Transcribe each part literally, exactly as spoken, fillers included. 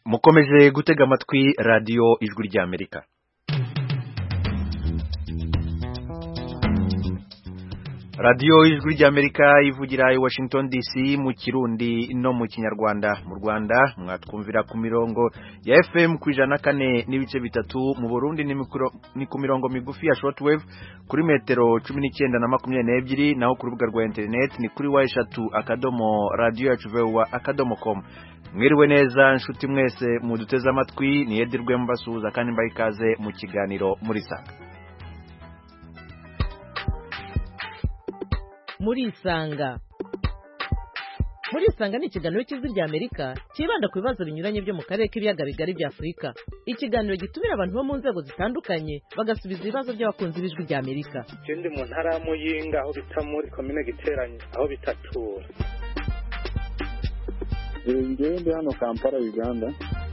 mukomeje gutega amatwi radiyo ijwi ry'Amerika. radiyo ijwi ry'Amerika ivugira i Washington D C mu Kirundi no mu Kinyarwanda. Mu Rwanda mwatwumvira ku mirongo ya F M ku ijana na kane n'ibice bitatu, mu Burundi ni ku mirongo migufi ya shortwave kuri metero cumi n'icyenda na makumyabiri n'ebyiri, naho ku rubuga rwa internet ni kuri wa eshatu akadomo radio yacu voa akadomo com. Mwiriwe neza nshuti mwese muduteze amatwi, ni Edirwe mbasuhuza kandi mbaye ikaze mu kiganiro muri Sanga. Muri Isanga Muri Isanga ni ikiganiro cy'ijwi ry'Amerika kibanda ku bibazo binyuranye byo mu karere k'ibiyaga bigari bya Afurika. Ikiganiro gitumira abantu bo mu nzego zitandukanye bagasubiza ibibazo by'abakunzi b'ijwi ry'Amerika. Ikindi mu ntara ya Muyinga aho bita muri komine Giteranye aho bitatura. Ngende hano Kampala Uganda.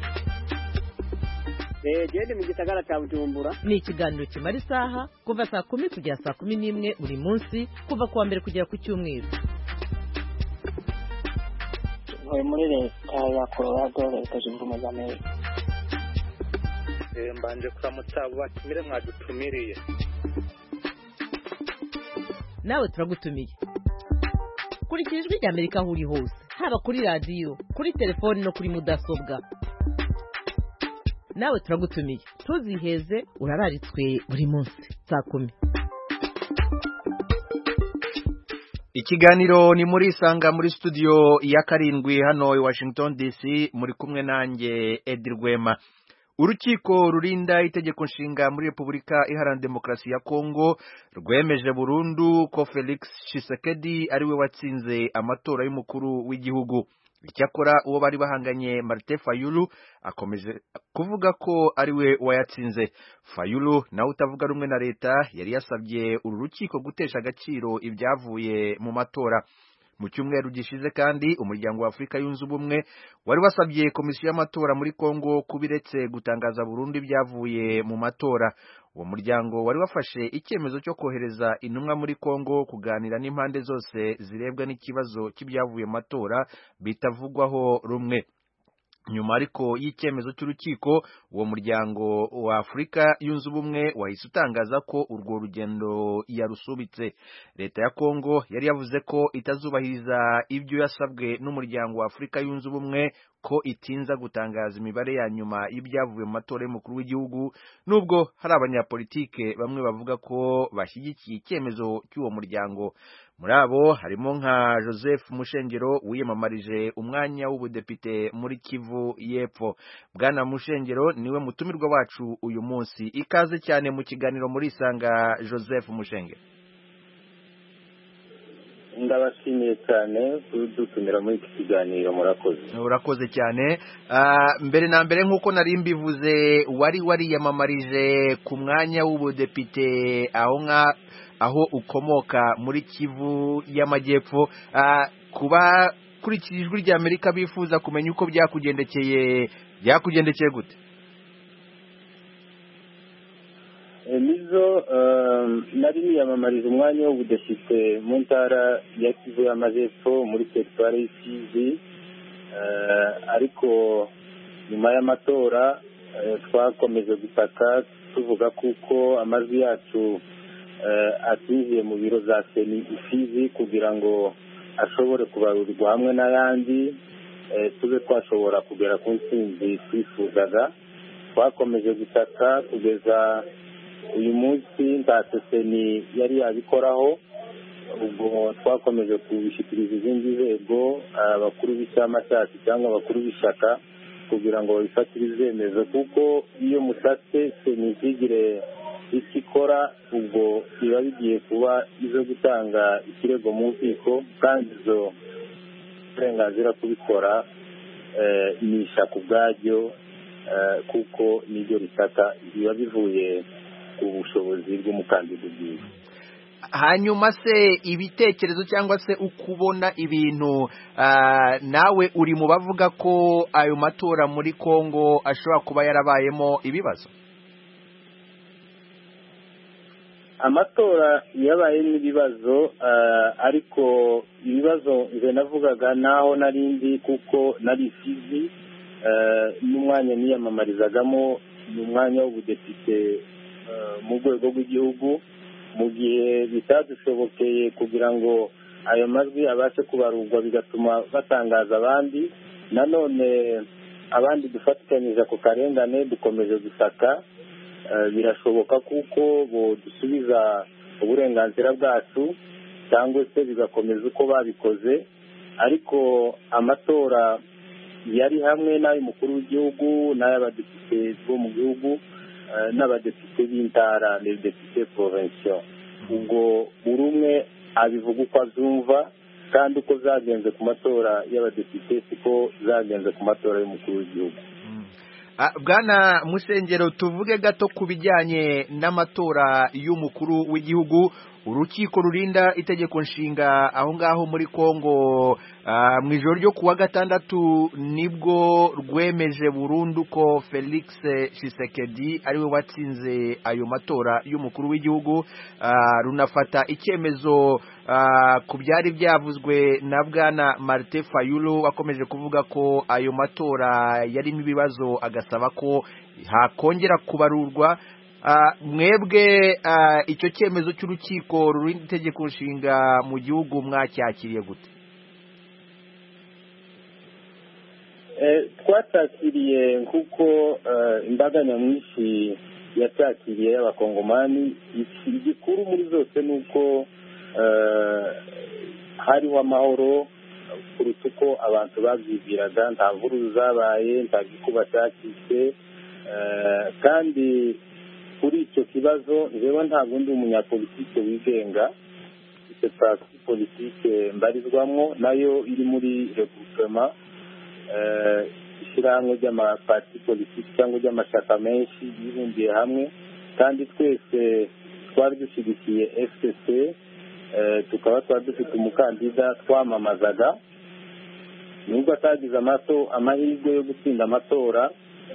Eh gende mu gisagara cya Bujumbura. Ni ikiganiro kimara isaha kuva saa kumi kugera saa kumi n'imwe buri munsi kuva kuwa mbere kugera ku cyumweru. Ntuye muri leta ya Colorado, leta zunze ubumwe za Amerika. Eh mbanje kuramutsa abo batumire mwadutumiriye. Nawe turagutumiye. Kurikira ijwi ry'Amerika aho uri hose, haba kuri radio, kuri telefone no kuri mudasobwa. Nawe turagutumiye, tuziheze urararitswe buri munsi saa kumi. Ikiganiro ni muri Isanga muri studio ya karindwi hano i Washington D C, muri kumwe nanjye Edirwema. Urukiko rurinda itegeko nshinga muri Repubulika Iharanira Demokarasi ya Kongo rwemeje burundu ko Felix Tshisekedi ariwe watsinze amatora y'umukuru w'igihugu. Icyakora uwo bari bahanganye Martin Fayulu akomeje kuvuga ko ariwe wayatsinze. Fayulu nawe utavuga rumwe na leta yari yasabye uru rukiko gutesha agaciro ibyavuye mu matora. Mu cyumweru gishize kandi umuryango wa Afrika yunze ubumwe wari wasabye komisiyo y'amatora muri Kongo kubiretse gutangaza burundu ibyavuye mu matora. Uwo muryango wari wafashe icyemezo cyo kohereza intumwa muri Kongo kuganira n'impande zose zirebwa n'ikibazo cy'ibyavuye mu matora bitavugwaho rumwe. Nyuma ariko y'icyemezo cy'urukiko, uwo muryango wa Afrika yunze ubumwe wahise utangaza ko urwo rugendo yarusubitse. Leta ya Kongo yari yavuze ko itazubahiriza ibyo yasabwe n'umuryango wa Afrika yunze ubumwe ko itinza gutangaza imibare ya nyuma y'ibyavuye mu matora y'umukuru w'igihugu, nubwo hari abanyapolitike bamwe bavuga ko bashyigikiye icyemezo cy'uwo muryango. Muri abo harimo nka Joseph Mushengero wiyamamarije umwanya w'ubudepite muri Kivu y'Epfo. Bwana Mushengero niwe mutumirwa wacu uyu munsi. Ikaze cyane mu kiganiro muri Isanga, Joseph Mushengero. Ndabashimiye cyane kudutumira muri iki kiganiro, murakoze. Urakoze cyane. Uh, mbere na mbere nk'uko nari mbivuze, wari wariyamamarije ku mwanya w'ubudepite aho nka aho ukomoka muri Kivu y'Amajyepfo. Uh, kuba kurikira ijwi ry'Amerika bifuza kumenya uko byakugendekeye byakugendekeye gute? Nizo nari niyamamariza umwanya w'ubudepite mu ntara ya Kivu y'Amajyepfo muri teritwari y'Ifizi, ariko nyuma y'amatora twakomeje gutaka tuvuga kuko amajwi yacu atuzuye mu biro za Seni Ifizi kugira ngo ashobore kubarurirwa hamwe n'ayandi tube twashobora kugera ku ntsinzi twifuzaga. Twakomeje gutaka kugeza uyu munsi nta Seni yari yabikoraho, ubwo twakomeje kubishyikiriza izindi nzego, abakuru b'icyama cyacu cyangwa abakuru b'ishyaka, kugira ngo babifatire ibyemezo, kuko iyo musatse Seni zigire icyo ikora ubwo biba bigiye kuba izo gutanga ikirego mu nkiko, kandi izo uburenganzira kubikora ni ishyaka ubwaryo, kuko nibyo risata biba bivuye ku bushobozi bw'umukandida ubwiwe. Hanyuma se ibitekerezo cyangwa se ukubona ibintu, nawe uri mu bavuga ko ayo matora muri Kongo ashobora kuba yarabayemo ibibazo? Amatora yabayemo ibibazo, ariko ibibazo nze navugaga naho narindi kuko nari Fizi, n'umwanya niyamamarizagamo ni umwanya w'ubudepite mu rwego rw'igihugu mu gihe bitadushobokeye kugira ngo ayo majwi abashe kubarurwa bigatuma batangaza abandi. Nanone abandi dufatikanyije ako karengane dukomeje gusaka birashoboka kuko bo dusubiza uburenganzira bwacu cyangwa se bigakomeza uko babikoze, ariko amatora yari hamwe n'ay'umukuru w'igihugu n'ay'abadepite bo mu gihugu n'abadepite b'intara n'abadepite provincial. Ubwo buri umwe abivuga uko abyumva kandi uko zagenze ku matora y'abadepite siko zagenze ku matora y'umukuru w'igihugu. Bwana Musengero, tuvuge gato ku bijyanye n'amatora y'umukuru w'igihugu. Urukiko rurinda itegeko nshinga aho ngaho muri Kongo mu ijoro ryo kuwa gatandatu nibwo rwemeje burundu ko Felix Tshisekedi ariwe watsinze ayo matora y'umukuru w'igihugu. Runafata icyemezo ku byari byavuzwe na Bwana Martin Fayulu wakomeje kuvuga ko ayo matora yarimo ibibazo, agasaba ko hakongera kubarurwa. Mwebwe icyo cyemezo cy'urukiko rurinda itegeko nshinga mu gihugu mwacyakiriye gute? Twacyakiriye nk'uko imbaga nyamwinshi yacyakiriye y'abakongomani. Igikuru muri zose ni uko hariho amahoro kuruta uko abantu babyibwiraga. Nta mvururu zabaye, nta gikuba cyacitse, kandi kuri icyo kibazo njyewe ntabwo ndi umunyapolitike wigenga. icyo parti politike mbarizwamo nayo iri muri regroupement ishyirahamwe ry'amaparti politike cyangwa ry'amashyaka menshi yibumbiye hamwe, kandi twese twari dushyigikiye F C C. Tukaba twari dufite umukandida twamamazaga, nubwo atagize amato amahirwe yo gutsinda amatora,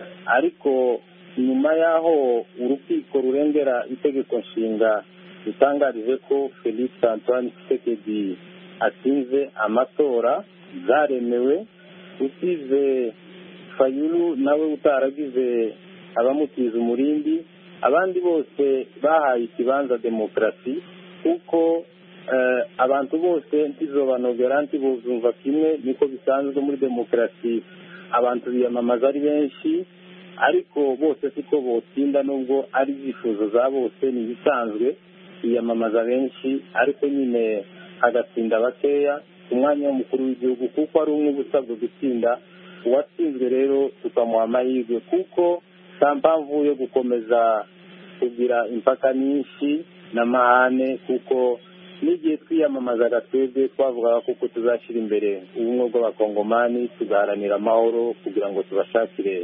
ariko nyuma y'aho urukiko rurengera itegeko nshinga rutangarije ko Felix Antoine Tshisekedi atsinze amatora zaremewe, usize Fayulu nawe utaragize abamutiza umurindi, abandi bose bahaye ikibanza demokarasi, kuko abantu bose ntizobanogera ntibuzumva kimwe, niko bisanzwe muri demokarasi. Abantu biyamamaza ari benshi, ariko bose siko botsinda, nubwo ari ibyifuzo za bose ni ibisanzwe. Biyamamaza benshi ariko nyine hagatsinda bakeya ku mwanya w'umukuru w'igihugu, kuko ari umwe usabwa gutsinda. Uwatsinzwe rero tukamuha amahirwe, kuko nta mpamvu yo gukomeza kugira impaka nyinshi n'amahane, kuko n'igihe twiyamamazaga twebwe twavugaga kuko tuzashyira imbere ubumwe bw'abakongomani, tugaharanira amahoro kugira ngo tubashakire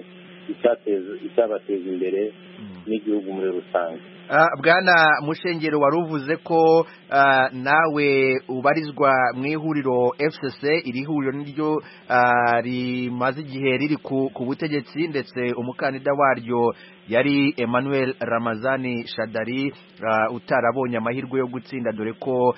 icyabateza imbere n'igihugu muri rusange. Bwana Musengero, wari uvuze ko nawe ubarizwa mu ihuriro F C C. Iri huriro niryo rimaze igihe riri ku butegetsi, ndetse umukandida waryo yari Emmanuel Ramazani Shadari utarabonye amahirwe yo gutsinda, dore ko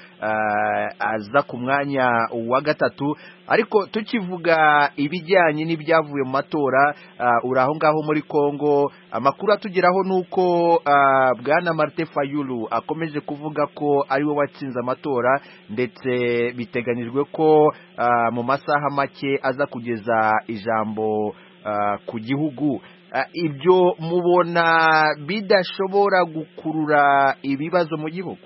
aza ku mwanya wa gatatu. Ariko tukivuga ibijyanye n'ibyavuye mu matora, uri aho ngaho muri Kongo, amakuru atugeraho ni uko Bwana Martin Fayulu akomeje kuvuga ko ariwe watsinze amatora, ndetse biteganyijwe ko mu masaha make aza kugeza ijambo ku gihugu. Ibyo mubona bidashobora gukurura ibibazo mu gihugu?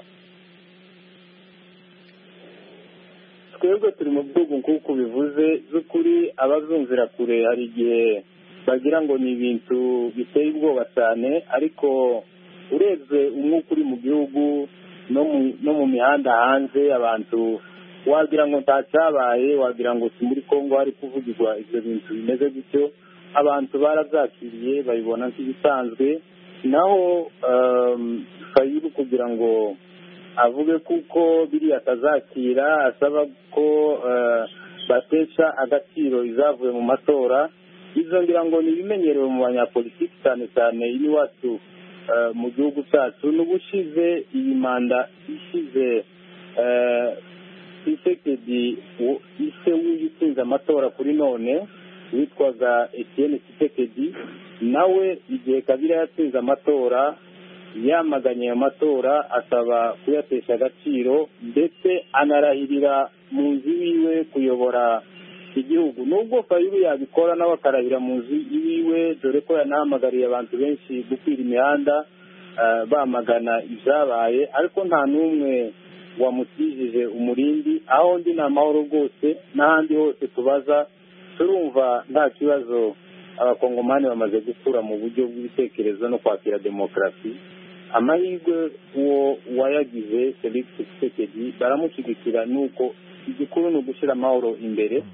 Twebwe turi mu gihugu nk'uko bivuze, z'ukuri abazumvira kure hari igihe bagira ngo ni ibintu biteye ubwoba cyane, ariko urebye umwuka uri mu gihugu no mu mihanda hanze, abantu wagira ngo ntacyabaye, wagira ngo si muri Kongo hari kuvugirwa ibyo bintu bimeze gutyo. Abantu barabyakiriye babibona nk'ibisanzwe. Naho Fayulu kugira ngo avuge kuko biriya atazakira, asaba ko batesha agaciro izavuye mu matora, izo ngira ngo ni ibimenyerewe mu banyapolitiki cyane cyane iwacu mu gihugu cyacu. N'ubushize iyi manda ishize Tshisekedi ise w'uyitsinze amatora kuri none witwaga Etienne Tshisekedi nawe igihe Kabila yatsinze amatora yamaganye amatora asaba kuyatesha agaciro ndetse anarahirira mu nzu iwiwe kuyobora igihugu. Nubwo Fayulu yabikora nawe akarahira mu nzu iwiwe, dore ko yanahamagariye abantu benshi gukwira imihanda bamagana ibyabaye, ariko nta n'umwe wamutijije umurindi. Aho ndi ni amahoro rwose, n'ahandi hose tubaza turumva nta kibazo. Abakongomani bamaze gukura mu buryo bw'ibitekerezo no kwakira demokarasi. Amahirwe uwo wayagize Felix Tshisekedi baramushyigikira, nuko igikuru ni ugushyira amahoro imbere.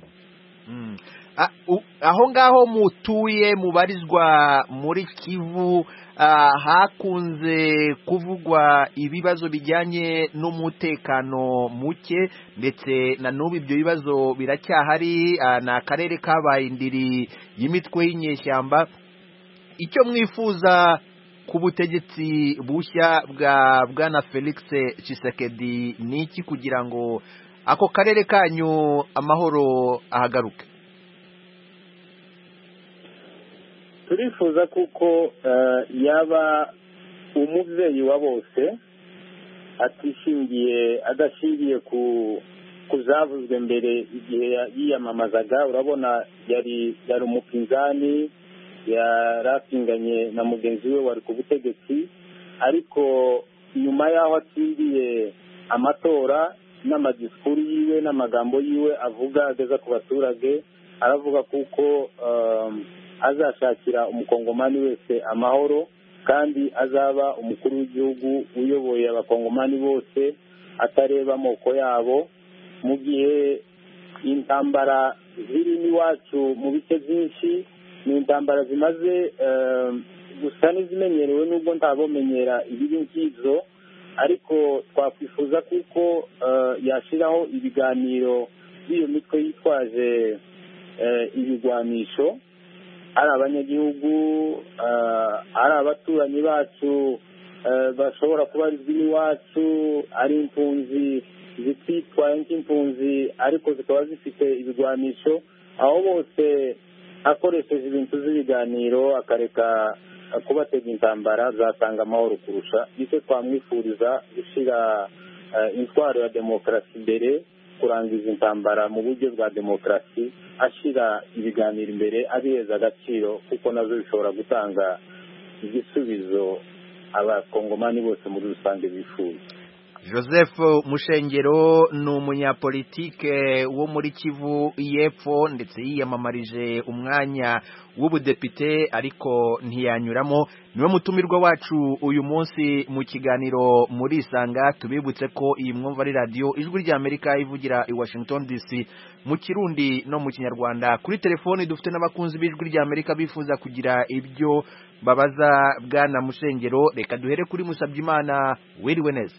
Aho ngaho mutuye mubarizwa muri Kivu, hakunze kuvugwa ibibazo bijyanye n'umutekano muke, ndetse na n'ubu ibyo bibazo biracyahari. Ni akarere kabaye indiri y'imitwe y'inyeshyamba. Icyo mwifuza ku butegetsi bushya bwa bwana Felix Tshisekedi ni iki kugira ngo ako karere kanyu amahoro ahagaruke? Turifuza kuko yaba umubyeyi wa bose, atishingiye adashingiye ku kuzavuzwe mbere igihe yiyamamazaga. Urabona yari yari umupinzani, yarapinganye na mugenzi we wari ku butegetsi, ariko nyuma y'aho atsindiye amatora n'amadisikuru yiwe n'amagambo yiwe avuga ageza ku baturage, aravuga kuko azashakira umukongomani wese amahoro, kandi azaba umukuru w'igihugu uyoboye abakongomani bose atareba amoko yabo. Mu gihe intambara ziri n'iwacu mu bice byinshi, ni intambara zimaze gusa n'izimenyerewe, nubwo ntabomenyera ibibi nk'izo, ariko twakwifuza kuko yashyiraho ibiganiro by'iyo mitwe yitwaje ibigwanisho, ari abanyagihugu, ari abaturanyi bacu bashobora kubarizwa n'iwacu, ari impunzi zititwaye nk'impunzi ariko zikaba zifite ibigwanisho. Aho bose akoresheje ibintu z'ibiganiro akareka kubatega intambara, zatanga amahoro kurusha. Nicyo twamwifuriza, gushyira intwaro ya demokarasi imbere, kurangiza intambara mu buryo bwa demokarasi, ashyira ibiganiro imbere, abiheza agaciro, kuko nazo bishobora gutanga igisubizo abakongomani bose muri rusange bifuza. Joseph Mushengero ni umunyapolitike wo muri Kivu y'Epfo, ndetse yiyamamarije umwanya w'ubudepite ariko ntiyanyuramo. Niwe mutumirwa wacu uyu munsi mu kiganiro muri Isanga. Tubibutse ko iyi mwumva ari radio Ijwi ry'Amerika ivugira i Washington D C mu Kirundi no mu Kinyarwanda. Kuri telefoni dufite n'abakunzi b'Ijwi ry'Amerika bifuza kugira ibyo babaza bwana Mushengero. Reka duhere kuri Musabyimana. Wiriwe neza?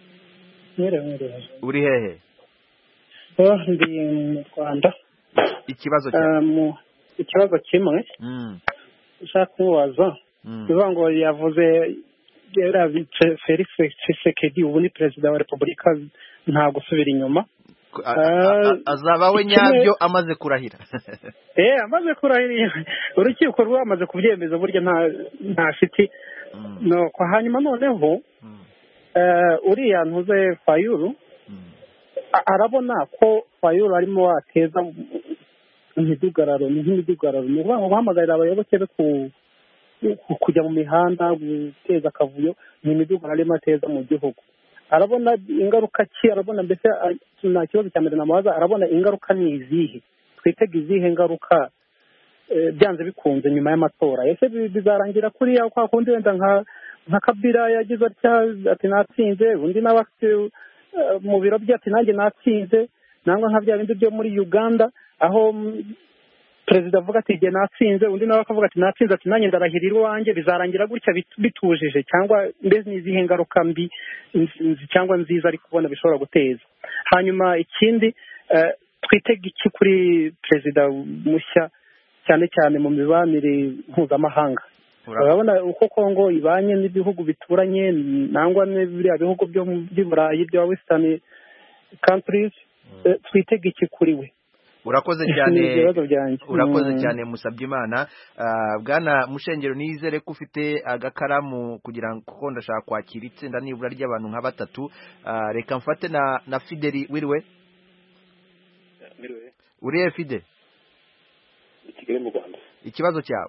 Uri hehe? Oh, ndi mu Rwanda. Ikibazo cyane. Ikibazo kimwe ushaka kumubaza, bivuga ngo yavuze Felix Tshisekedi ubu ni perezida wa Repubulika, nta gusubira inyuma. Azaba we nyabyo amaze kurahira. Eh, amaze kurahira, urukiko rwamaze kubyemeza, burya nta nta shiti. No, kwa hanyuma noneho uriya ntuze Fayulu arabona ko Fayulu arimo ateza imidugararo n'imidugararo, ni ukuvuga ngo guhamagarira abayoboke be kujya mu mihanda guteza akavuyo, ni imidugararo arimo ateza mu gihugu. Arabona ingaruka ki? Arabona mbese nta kibazo cya mbere namubaza, arabona ingaruka ni izihe? Twitega izihe ngaruka byanze bikunze nyuma y'amatora? Ese bizarangira kuriya kwa kundi wenda nka nka Kabila yagize ati natsinze, undi nawe mu biro bye ati nanjye natsinze, nangwa nka bya bindi byo muri Uganda aho perezida avuga ati jye natsinze, undi nawe akavuga ati natsinze, ati nanjye ndarahirira iwanjye. Bizarangira gutya bitujije, cyangwa mbese n'izihe ngaruka mbi cyangwa nziza ari kubona bishobora guteza? Hanyuma ikindi, twitega iki kuri perezida mushya, cyane cyane mu mibanire mpuzamahanga? Urabona uko Kongo ibanye n'ibihugu bituranye, nangwa n'ibiriya bihugu byo by'i Burayi bya Western countries, twitega iki kuri we? urakoze cyane urakoze cyane Musabyimana. Bwana Mushengero, nizere ko ufite agakaramu kugira ngo kuko ndashaka kwakira itsinda nibura ry'abantu nka batatu. Reka mfate na na Fideli. Wiriwe Wiriwe uriye Fide? i Kigali mu Rwanda. Ikibazo cyawe?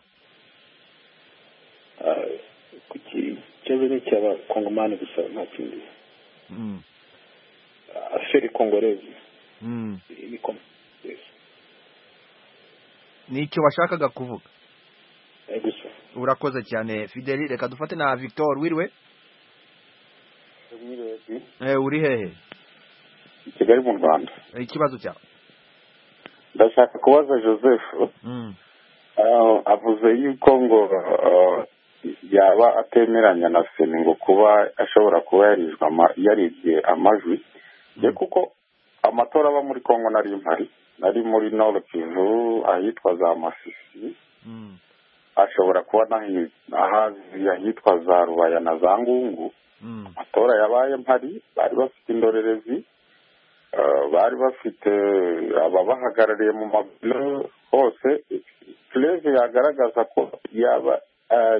Kuki cyabere cyaba Kongomani gusa nta kindi. Mm. Affaire congolaise. Mm. Ni kom. Nicyo washakaga kuvuga? Eh gusa. Urakoze cyane Fideli. Reka dufate na Victor. Wiriwe? Wiriwe. Eh uri hehe? Kigali mu Rwanda. Ikibazo cyawe? Ndashaka kubaza Joseph. Mm. Uh, avuze yuko ngo uh, yaba atemeranya na Seni ngo kuba ashobora kuba yarijwe yaribye amajwi ye, kuko amatora aba muri Kongo nari impari, nari muri Nord Kivu ahitwa za Masisi. Mm. Ashobora kuba nahi ahazi ahitwa za Rubaya na za Ngungu. Mm. Amatora yabaye mpari, bari bafite indorerezi, uh, bari bafite ababahagarariye mu mabiro hose. Pleve yagaragaza ko yaba uh,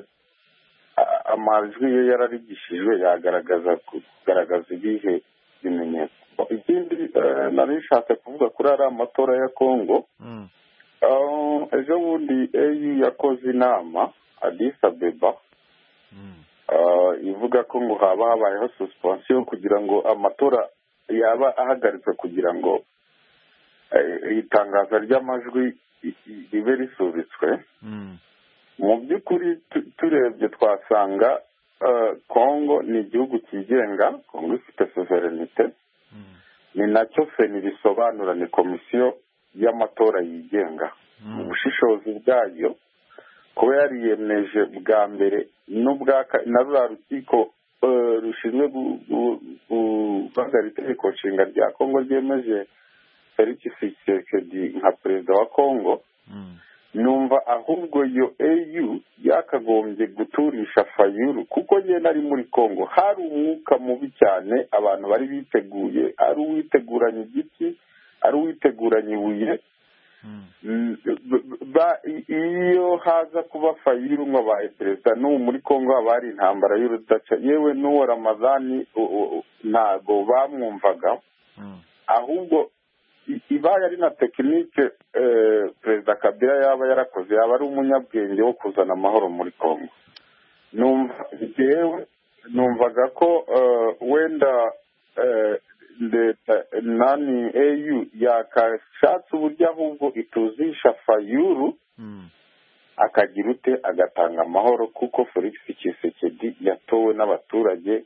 amajwi ye yararigishijwe, yagaragaza kugaragaza ibihe bimenyetso. Ikindi uh, nari nshatse kuvuga kuri ari amatora ya Kongo. Mm. Uh, ejo bundi A U yakoze inama Addis Abeba. Mm. Uh, ivuga ko ngo haba habayeho suspension kugira ngo amatora yaba ahagaritswe kugira ngo uh, itangaza ry'amajwi ribe risubitswe. Mm. Mu by'ukuri turebye twasanga Kongo ni igihugu cyigenga, Kongo ifite sovereignite. Mm. Ni nacyo Seni bisobanura, ni komisiyo y'amatora yigenga. Mu bushishozi bwayo kuba yariyemeje bwa mbere n'ubwaka na rura rukiko rushinzwe guhagarika itegeko nshinga rya Kongo ryemeje Felix Tshisekedi nka perezida wa Kongo. Mm. Numva ahubwo yo A U yakagombye guturisha Fayulu, kuko ye nari muri Kongo hari umwuka mubi cyane, abantu bari biteguye, ari uwiteguranye igiti, ari uwiteguranye ibuye. Mm. Ba iyo haza kuba Fayulu nk'abaye perezida n'ubu muri Kongo haba hari intambara y'urudaca, yewe n'uwo Ramadhani ntago bamwumvaga. Mm. Ahubwo ibaye ari na tekinike eh, Perezida Kabila yaba yarakoze, yaba ari umunyabwenge wo kuzana amahoro muri Kongo. Numva jewe numvaga ko uh, wenda uh, leta nani A U yakashatse uburyo ahubwo ituzisha Fayulu. Mm. akagira ute agatanga amahoro, kuko Felix Tshisekedi yatowe n'abaturage.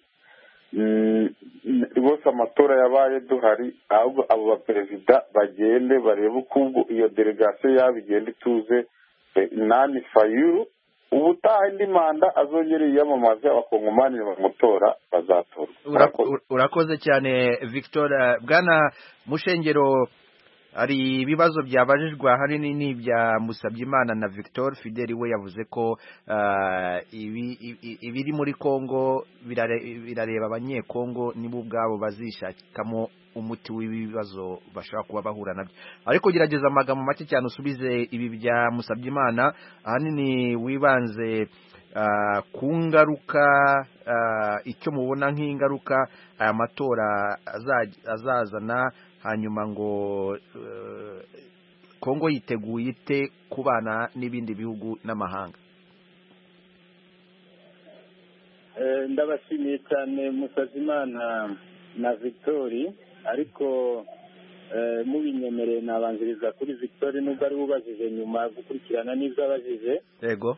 Bose amatora yabaye duhari, ahubwo abo baperezida bagende barebe uko iyo delegation yabo igenda ituze. Nani Fayulu ubutaha indi manda azongere yiyamamaze, abakongomani bamutora bazatorwa. Urakoze cyane Victor. Bwana Mushengero, hari ibibazo byabajijwe ahanini n'ibya Musabyimana na Victor. Fideli we yavuze ko ibiri muri Kongo birareba abanyekongo nibo ubwabo bazishakamo umuti w'ibibazo bashaka kuba bahura nabyo. Ariko gerageza amagambo make cyane usubize ibi bya Musabyimana, ahanini wibanze ku ngaruka, icyo mubona nk'ingaruka aya matora azazana, hanyuma ngo Kongo yiteguye ite kubana n'ibindi bihugu n'amahanga. Ndabashimiye cyane Musabyimana na Victori, ariko mubinyemereye nabanziriza kuri Victori nubwo ari ubajije nyuma gukurikirana n'ibyo abajije. Yego.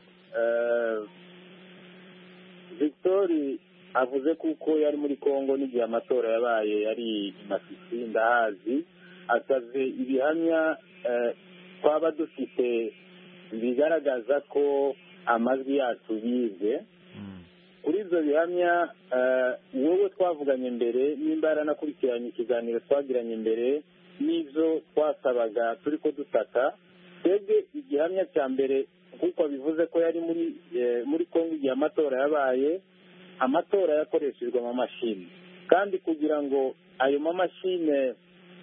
Victori avuze kuko yari muri Kongo n'igihe amatora yabaye yari Masisi, ndahazi. Asaze ibihamya twaba dufite bigaragaza ko amajwi yacu yibwe. Kuri ibyo bihamya wowe twavuganye mbere, nimba yaranakurikiranye ikiganiro twagiranye mbere n'ibyo twasabaga turi ko dutaka, twebwe igihamya cya mbere kuko bivuze ko yari muri muri Kongo igihe amatora yabaye, amatora yakoreshejwe amamashini, kandi kugira ngo ayo mamashine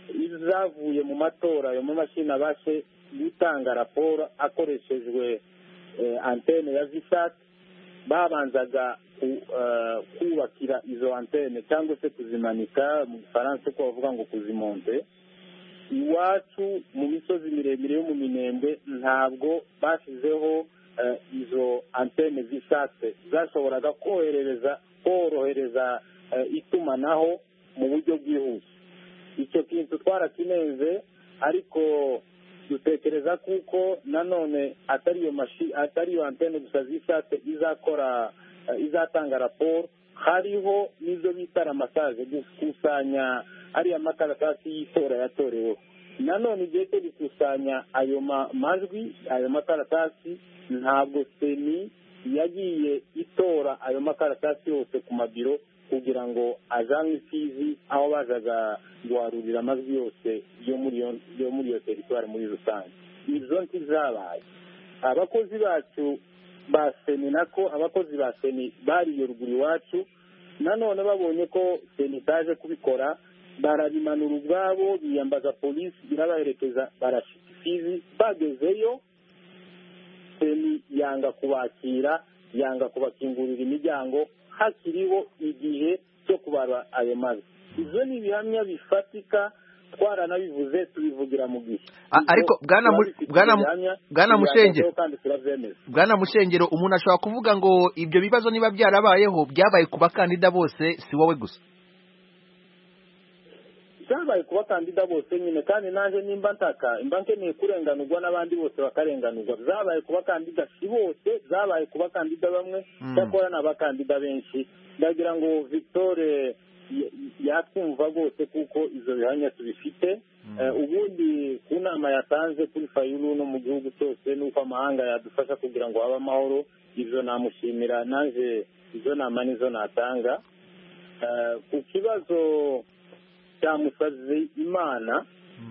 izavuye mu matora ayo mamashini abashe gutanga raporo akoreshejwe antene ya visat babanzaga kubakira izo antene cyangwa se kuzimanika mu Faransa uko bavuga ngo kuzimonte. Iwacu mu misozi miremire yo mu Minembwe ntabwo bashyizeho izo antene visate zashoboraga koherereza korohereza itumanaho mu buryo bwihuse. Icyo kintu twarakineze, ariko dutekereza kuko nanone atari iyo mashi atari iyo antene gusa visate izakora izatanga raporo, hariho n'izo bita ramasaje gukusanya ariya makaratasi y'itora yatoreweho. Nanone igihe cyo gukusanya ayo majwi ayo makaratasi ntabwo seni yagiye itora ayo makaratasi yose ku mabiro kugira ngo ajyanwe Fizi aho bazaga guharurira amajwi yose yo muri yo muri iyo teritwari muri rusange. Izo ntizabaye. Abakozi bacu ba seni nako abakozi ba seni bariyo ruguru iwacu, nanone babonye ko seni itaje kubikora barabimanura ubwabo, biyambaza polisi birabaherekeza barashika Fizi. Bagezeyo seni yanga kubakira, yanga kubakingurira imiryango hakiriho igihe cyo kubara ayo mazi. Izo ni ibihamya bifatika, twaranabivuze tubivugira mu gihe. Ariko bwana bwana bwana Mushengero bwana Mushengero umuntu ashobora kuvuga ngo ibyo bibazo niba byarabayeho byabaye ku bakandida bose, si wowe gusa. Byabaye ku bakandida bose nyine, kandi naje nimba ntaka imba nkeneye kurenganurwa n'abandi bose bakarenganurwa. Byabaye ku bakandida si bose, byabaye ku bakandida bamwe cyakora n'abakandida benshi. Ndagira ngo Victoire yatwumva rwose kuko izo bihamya tubifite. Ubundi ku nama yatanze kuri Fayulu no mu gihugu cyose n'uko amahanga yadufasha kugira ngo habe amahoro, izo namushimira. Naje izo nama nizo natanga. Ku kibazo cya Musazi Imana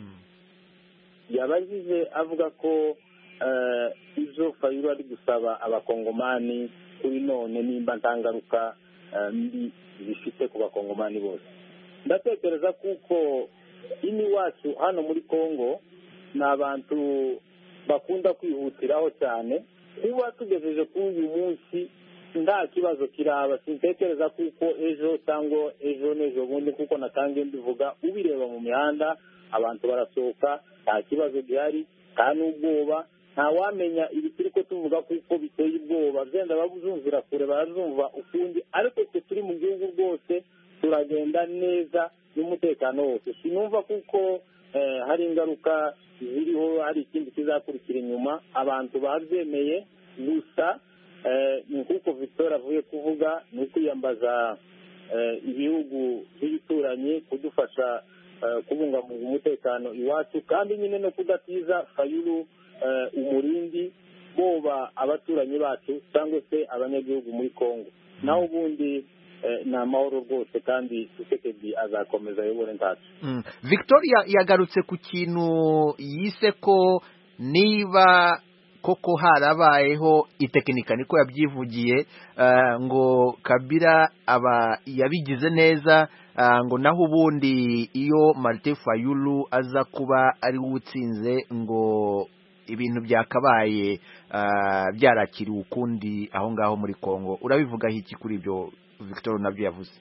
yabagize avuga ko izo Fayulu ari gusaba abakongomani kuri none nimba ntangaruka mbi zifite ku bakongomani bose. Ndatekereza kuko ini wacu hano muri Kongo ni abantu bakunda kwihutiraho cyane. Kuba tugejeje kuri uyu munsi nta kibazo kiraba, sintekereza kuko ejo cyangwa ejo n'ejo bundi kuko natangiye mbivuga, ubireba mu mihanda abantu barasohoka, nta kibazo gihari, nta n'ubwoba. Nta wamenya ibi turi ko tuvuga kuko biteye ubwoba, byenda babuzumvira kure barazumva ukundi, ariko twe turi mu gihugu rwose turagenda neza n'umutekano wose. Sinumva kuko hari ingaruka ziriho, hari ikindi kizakurikira inyuma. Abantu babyemeye gusa ni kuko Victoire avuye kuvuga, ni ukwiyambaza ibihugu by'ibituranyi kudufasha kubungabunga umutekano iwacu, kandi nyine no kudatiza Fayulu umurindi boba abaturanyi bacu cyangwa se abanyagihugu muri Kongo. Naho ubundi ni amahoro rwose, kandi Tshisekedi azakomeza ayobore ntacu. Victoria yagarutse ku kintu yise ko niba koko harabayeho itekinika, niko yabyivugiye, ngo Kabila aba yabigize neza, ngo naho ubundi iyo Martin Fayulu aza kuba ari utsinze ngo ibintu byakabaye byarakiriwe ukundi aho ngaho muri Kongo. Urabivugaho iki kuri ibyo Victor nabyo yavuze?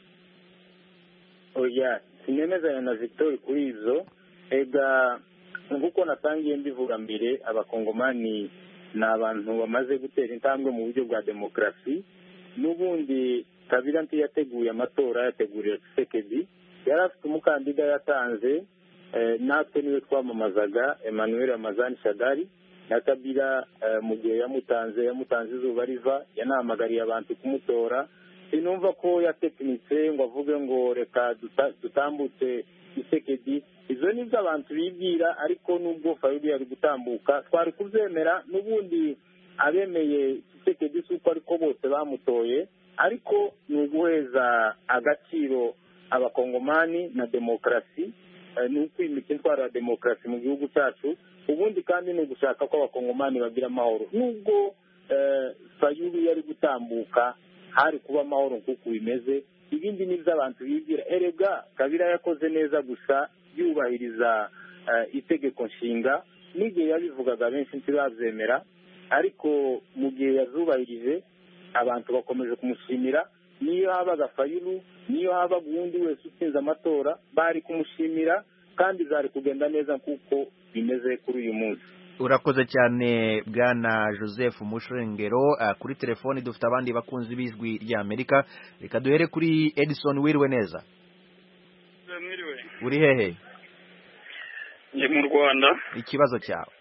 Oya, sinemezanya na Victor kuri izo. Ega nkuko natangiye mbivuga mbere, abakongomani ni abantu bamaze gutera intambwe mu buryo bwa demokarasi. N'ubundi Kabila ntiyateguye amatora, yateguriye Tshisekedi. Yari afite umukandida yatanze, natwe niwe twamamazaga, Emmanuel Ramazani Shadari. Na Kabila mu gihe yamutanze yamutanze izuba riva, yanahamagariye abantu kumutora. Sinumva ko yatekinitse ngo avuge ngo reka dutambutse Tshisekedi. Izo ni abantu bibwira, ariko nubwo Fayulu yari gutambuka twari kubyemera. N'ubundi abemeye Tshisekedi si uko ariko bose bamutoye, ariko ni uguheza agaciro abakongomani na demokarasi, ni ukwimika intwaro ya demokarasi mu gihugu cyacu. Ubundi kandi ni ugushaka ko abakongomani bagira amahoro. Nubwo Fayulu yari gutambuka hari kuba amahoro nk'uko bimeze, ibindi ni by'abantu bibwira. Erega Kabila yakoze neza gusa yubahiriza itegeko nshinga. N'igihe yabivugaga benshi ntibabyemera, ariko mu gihe yazubahirije abantu bakomeje kumushimira. Niyo habaga Fayulu, niyo habaga uwundi wese utsinze amatora, bari kumushimira kandi zari kugenda neza kuko bimeze kuri uyu munsi. Urakoze cyane bwana Joseph Mushengero. Uh, kuri telefoni dufite abandi bakunzi bizwi rya Amerika. Reka duhere kuri Edison. Wiriwe neza? Mwiriwe. Uri hehe? Ndi mu Rwanda. Ikibazo cyawe?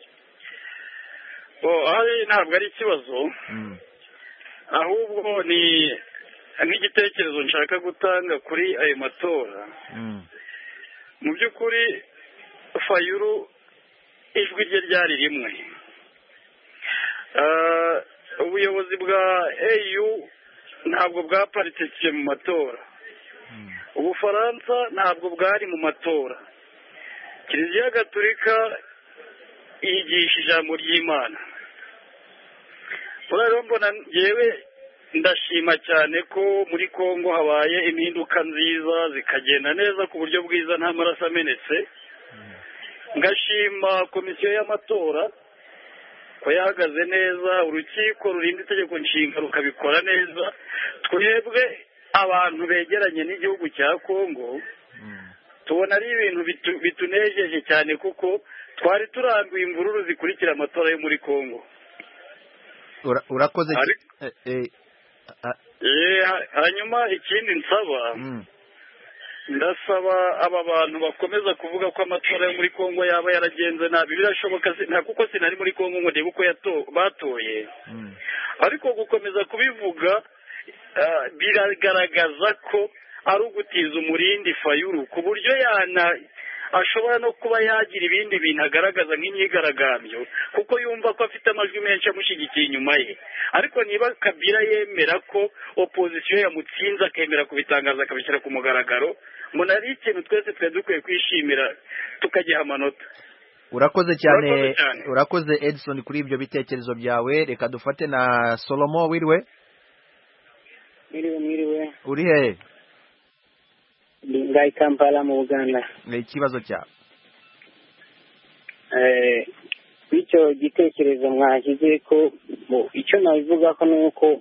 Oh, ari ntabwo ari ikibazo. Mm. Ahubwo ni nk'igitekerezo nshaka gutanga kuri ayo matora. Mm. Mu by'ukuri Fayulu ijwi rye ryari rimwe. Ubuyobozi bwa E U ntabwo bwaparticipe mu matora. Ubufaransa ntabwo bwari mu matora. Kiliziya Gatolika yigisha ijambo ry'Imana. Rero mbona yewe ndashima cyane ko muri Kongo habaye impinduka nziza zikagenda neza ku buryo bwiza nta maraso amenetse. Ngashima komisiyo y'amatora ko yahagaze neza, urukiko rurinda itegeko nshinga rukabikora neza. Twebwe abantu begeranye n'igihugu cya Kongo tubona ari ibintu bitu, bitunejeje cyane kuko twari turambuye imvururu zikurikira amatora yo muri Kongo. Ura, urakoze eh, eh, eh, hanyuma ikindi nsaba mm. ndasaba aba bantu bakomeza kuvuga ko amatora yo muri Kongo yaba yaragenze nabi. Birashoboka nta kuko sinari muri Kongo ngo ndebe uko yato batoye mm. ariko gukomeza kubivuga uh, biragaragaza ko ari ugutiza umurindi Fayulu ku buryo yana ashobora no kuba yagira ibindi bintu agaragaza nk'imyigaragambyo kuko yumva ko afite amajwi menshi amushyigikiye inyuma ye. Ariko niba Kabila yemera ko opposition yamutsinze akemera kubitangaza akabishyira ku mugaragaro, mbona ari ikintu twese twe dukwiye kwishimira tukagiha amanota. Urakoze cyane, urakoze Edison kuri ibyo bitekerezo byawe. Reka dufate na Solomo. Wiriwe? Mwiriwe mwiriwe. Uri hehe? Ndi Kampala mu Uganda. Ni ikibazo cyawe? Eh, icyo gitekerezo mwashyize ko icyo nabivuga ko nuko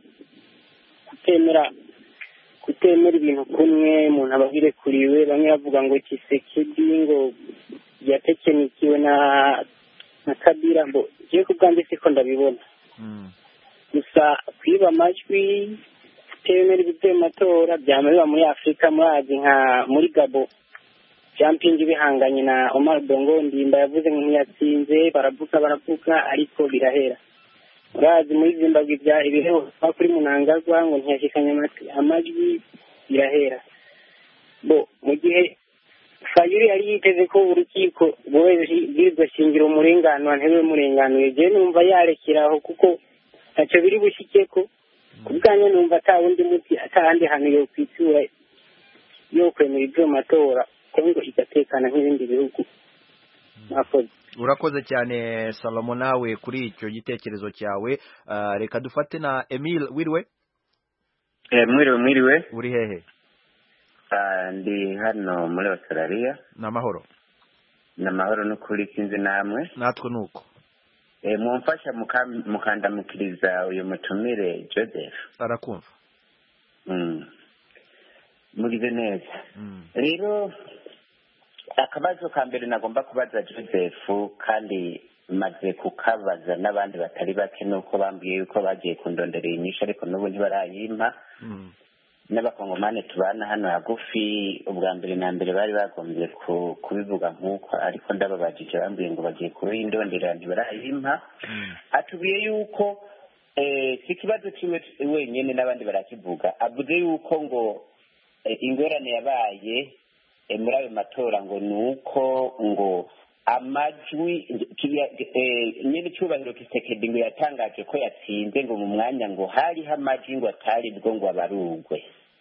kutemera kutemera ibintu kumwe umuntu abagire kuriwe. Bamwe bavuga ngo Kisekedi ngo yatekenikiwe na na Kabila, ngo je kubwanjye siko ndabibona. Mm. Gusa kwiba amajwi kutemera iby'amatora byamabiba muri Afrika, murazi nka muri Gabo jumping bihanganye na Omar Bongo Ndimba yavuze ngo ntiyatsinze, baravuga baravuga ariko birahera. Murazi muri Zimbabwe bya ibiheho kuri Munangagwa ngo ntiyashikanye amajwi birahera. Bo mu gihe Fayulu yari yiteze ko urukiko bw'iryo shingiro umurengano ntebe murenganuye, je numva yarekeraho kuko ntacyo biri bushike ko kubwanye numva ata wundi muti atahandi hantu yo kwitura yo kwemera ibyo matora Kongo igatekana nk'ibindi bihugu. Nakoze. Urakoze cyane Salomo nawe kuri icyo gitekerezo cyawe. Uh, reka dufate na Emile. Wiriwe? Eh, mwiriwe mwiriwe. Uri hehe? Uh, ndi hano muri Australia. Namahoro. Namahoro n'ukuri sinzi namwe. Natwe nuko. Eh, mumfasha mukandamukiriza uyu mutumire Joseph. Arakumva. Mm. Mugize neza. Mm. Rero akabazo ka mbere nagomba kubaza Joseph kandi maze kukabaza n'abandi batari bake nuko bambwiye yuko bagiye kundondera inyishu ariko n'ubu ntibarayimpa. Mm. N'abakongomane tubana hano hagufi ubwa mbere na mbere bari bagombye kubivuga nk'uko ariko ndababajije bambwiye ngo bagiye kubindondera ntibarayimpa. Mm. Atubwiye yuko eh si kibazo kimwe wenyene n'abandi barakivuga, avuze yuko ngo eh, ingorane yabaye eh, muri ayo matora ngo nuko ngo amajwi eh, nyene cyubahiro Kisekedi ngo yatangaje ko yatsinze ngo mu mwanya ngo hari amajwi ngo atari bwo ngo abarugwe.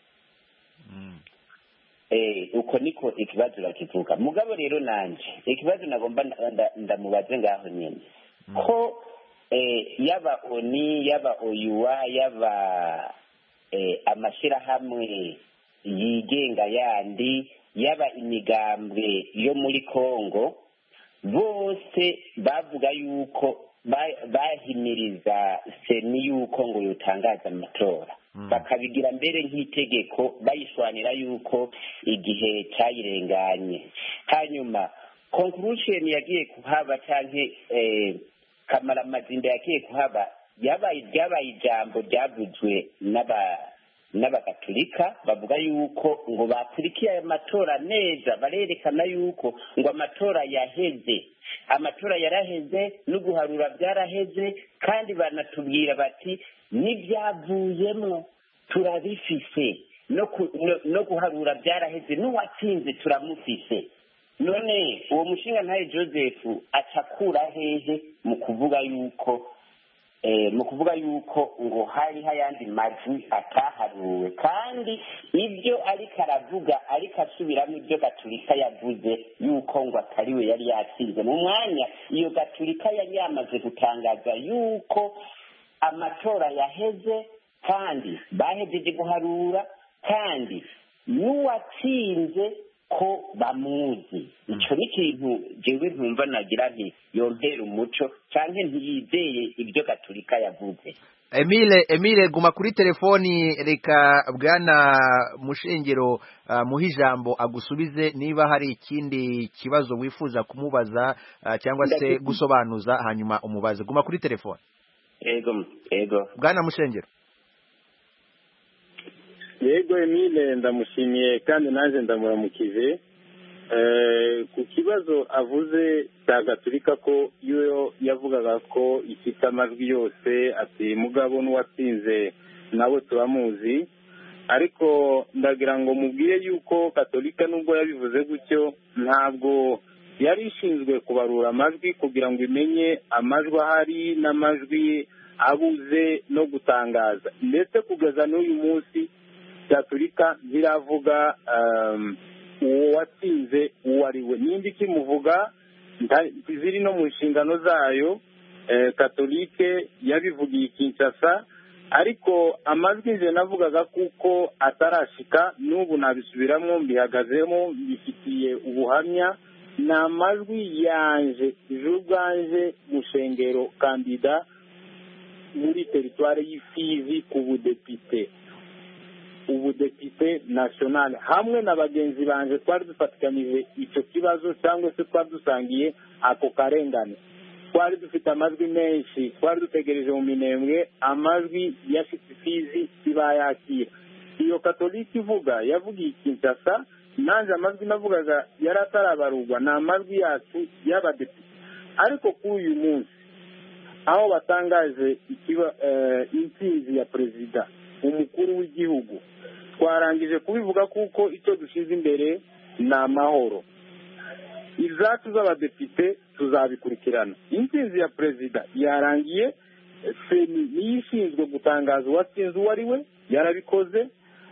Mm. Eh uko niko ikibazo bakivuga. Mugabo rero nanje ikibazo nagomba ndamubaze ngaho nyene. Mm. Ko eh yaba oni yaba oyuwa yaba eh amashira hamwe yigenga yandi yaba imigambwe yo muri Kongo bose bavuga yuko bahimiriza seni yuko ngo yotangaza amatora bakabigira mbere nk'itegeko bayishwanira yuko igihe cyayirenganye. Hanyuma conclusion yagiye kuhaba canke eh, Kamara Mazinda yagiye kuhaba yabaye byabaye ijambo ryavuzwe n'aba n'abagatulika bavuga yuko ngo bakurikiye aya matora neza, barerekana yuko ngo amatora yaheze, amatora yaraheze no guharura byaraheze, kandi banatubwira bati n'ibyavuyemo turabifise no, no, no guharura byaraheze, n'uwatsinze turamufise. None uwo mushinga ntaye Joseph acakura hehe mu kuvuga yuko eh mu kuvuga yuko ngo hari hayandi majwi ataharuwe, kandi ibyo ariko aravuga ariko asubiramo ibyo Gatulika yavuze yuko ngo atariwe yari yatsinze mu mwanya iyo Gatulika yari yamaze gutangaza yuko amatora yaheze kandi bahejeje guharura kandi n'uwatsinze ko bamuzi. Ico ni kintu jewe ntumva nagira nti yontera umuco canke ntiyizeye ibyo Gatulika yavuze. Emile Emile guma kuri telefoni, reka bwana Mushengero uh, muha ijambo agusubize niba hari ikindi kibazo wifuza kumubaza uh, cyangwa se gusobanuza, hanyuma umubaze. Guma kuri telefoni. Ego ego bwana Mushengero. Yego Emile ndamushimiye kandi naje ndamuramukije eh ku kibazo avuze cya Gatulika ko iyo yavugaga ko ifite amajwi yose ati mugabo n'uwatsinze nabo turamuzi, ariko ndagira ngo mubwire yuko Gatulika nubwo yabivuze gutyo ntabwo yari ishinzwe kubarura amajwi kugira ngo imenye amajwi ahari n'amajwi abuze no gutangaza, ndetse kugeza n'uyu munsi Gatulika ntiravuga uwo watsinze uwo ari we, n'indi kimuvuga ziri no mu nshingano zayo. Gatulike yabivugiye Kinshasa, ariko amajwi nje navugaga kuko atarashika n'ubu nabisubiramo mbihagazemo bifitiye ubuhamya, ni amajwi yanje ubwanje Mushengero kandida muri teritware y'Ifizi ku budepite ubudepite national hamwe na bagenzi banje twari dufatikanije icyo kibazo cyangwa se twari dusangiye ako karengane. Twari dufite amajwi menshi, twari dutegereje mu minembwe amajwi yashitse Ifizi ibayakira. Iyo Gatulika ivuga yavugiye Kinshasa, nanje amajwi navugaga yari atarabarurwa na amajwi yacu y'abadepite, ariko kuri uyu munsi aho batangaje ikiba intsinzi ya perezida umukuru w'igihugu, twarangije kubivuga kuko icyo dushize imbere ni amahoro. Izacu z'abadepite tuzabikurikirana. Intsinzi ya perezida yarangiye, seni niyo ishinzwe gutangaza uwatsinze uwo ari we, yarabikoze,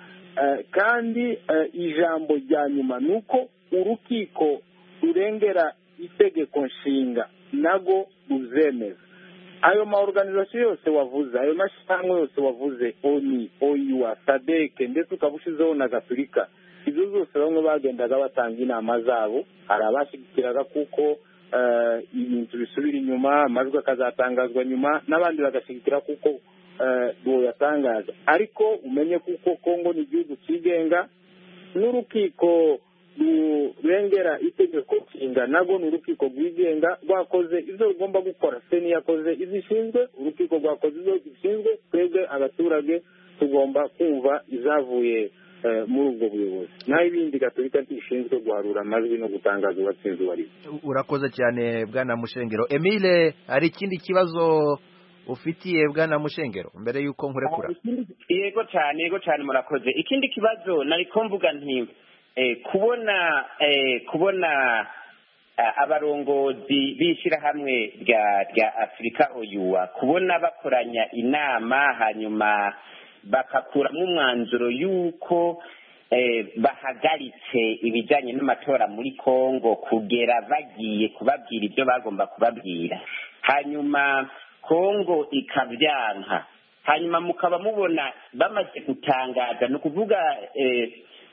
kandi ijambo rya nyuma ni uko urukiko rurengera itegeko nshinga nago ruzemeza. Ayo ma organization yose wavuze, ayo mashyirahamwe yose wavuze, oni oiwa sadeke ndetse ukabushizeho na Gatulika, ibyo zose bamwe bagendaga batanga inama zabo, hari abashigikiraga kuko ibintu bisubira inyuma, amajwi akazatangazwa nyuma, n'abandi bagashigikira kuko bo yatangaza. Ariko umenye kuko Kongo ni igihugu kigenga, n'urukiko rurengera itegeko nshinga nago ni urukiko rwigenga rwakoze ibyo rugomba gukora. Seni yakoze izishinzwe, urukiko rwakoze ibyo zishinzwe, twebwe abaturage tugomba kumva izavuye muri ubwo buyobozi. Naho ibindi Gatulika ntishinzwe guharura amajwi no gutangaza uwatsinze uwo ari we. Urakoze cyane bwana Mushengero. Emile, hari ikindi kibazo ufitiye bwana Mushengero mbere yuko nkurekura? Yego cyane, yego cyane murakoze. Ikindi kibazo nariko mvuga nti Eh, kubona eh, kubona uh, abarongozi bishira hamwe rya rya Afrika oyuwa kubona bakoranya inama hanyuma bakakuramo umwanzuro yuko eh, bahagaritse ibijanye n'amatora muri Kongo kugera bagiye kubabwira ibyo bagomba kubabwira, hanyuma Kongo ikabyanka, hanyuma mukaba mubona bamaze gutangaza no kuvuga eh,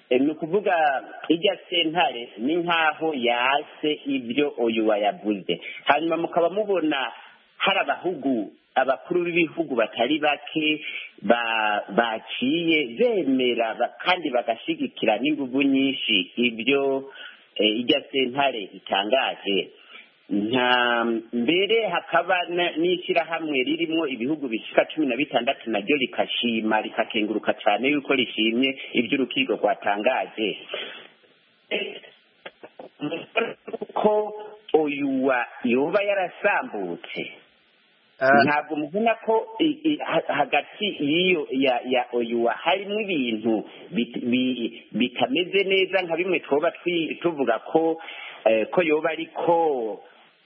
ni ukuvuga ijya sentare ni nk'aho yase ibyo oyuwa yavuze, hanyuma mukaba mubona hari abahugu abakuru b'ibihugu batari bake baciye bemera kandi bagashigikira n'inguvu nyinshi ibyo ijya sentare itangaje. nta mbere hakaba n'ishyirahamwe ririmo ibihugu bishika cumi na bitandatu naryo rikashima rikakenguruka cyane yuko rishimye ibyo urukiko rwatangaje ko oyuwa yoba yarasambutse. Ntabwo mubona ko hagati y'iyo ya oyuwa harimo ibintu bitameze neza nka bimwe twoba tuvuga ko ko yoba ariko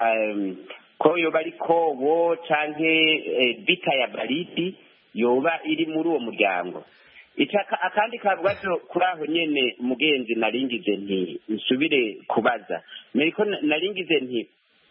ko yoba ariko wo canke bita ya baridi yoba iri muri uwo muryango. Itaka akandi kabwazo kuri aho nyene mugenzi naringize nti nsubire kubaza niko naringize nti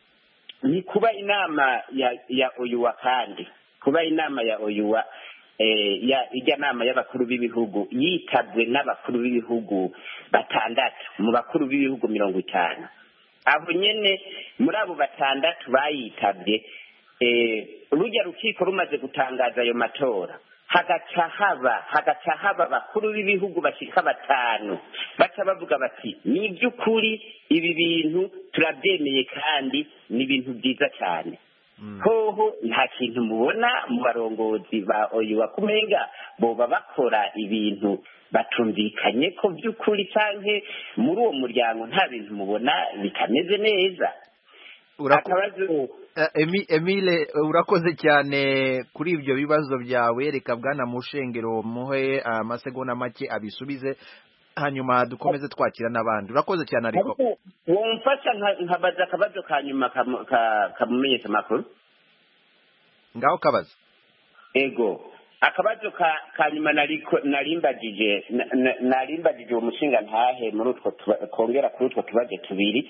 ni kuba inama ya ya oyuwa kandi kuba inama ya oyuwa eh ya ijya nama y'abakuru b'ibihugu yitabwe n'abakuru b'ibihugu batandatu mu bakuru b'ibihugu mirongo itanu. Abo nyene muri abo batandatu bayitabye eh rujya rukiko rumaze gutangaza ayo matora hagaca haba hagaca haba bakuru b'ibihugu bashika batanu baca bavuga bati ni by'ukuri ibi bintu turabyemeye kandi ni ibintu byiza cyane. Hoho nta kintu mubona mu barongozi ba oyuwa kumenga boba bakora ibintu batumvikanye ko by'ukuri canke muri uwo muryango nta bintu mubona bitameze neza. Urakoze Emile, urakoze cyane kuri ibyo bibazo byawe. Reka bwana Mushengero muhe amasegonda make abisubize hanyuma dukomeze twakira n'abandi. Urakoze cyane ariko wumfasha nkabaza akabazo kanyuma kamumenyesha makuru ngaho kabazo. Ego akabazo ka kanyuma nariko narimbagije narimbagije umushinga ntahe muri utwo kongera kuri utwo tubaje tubiri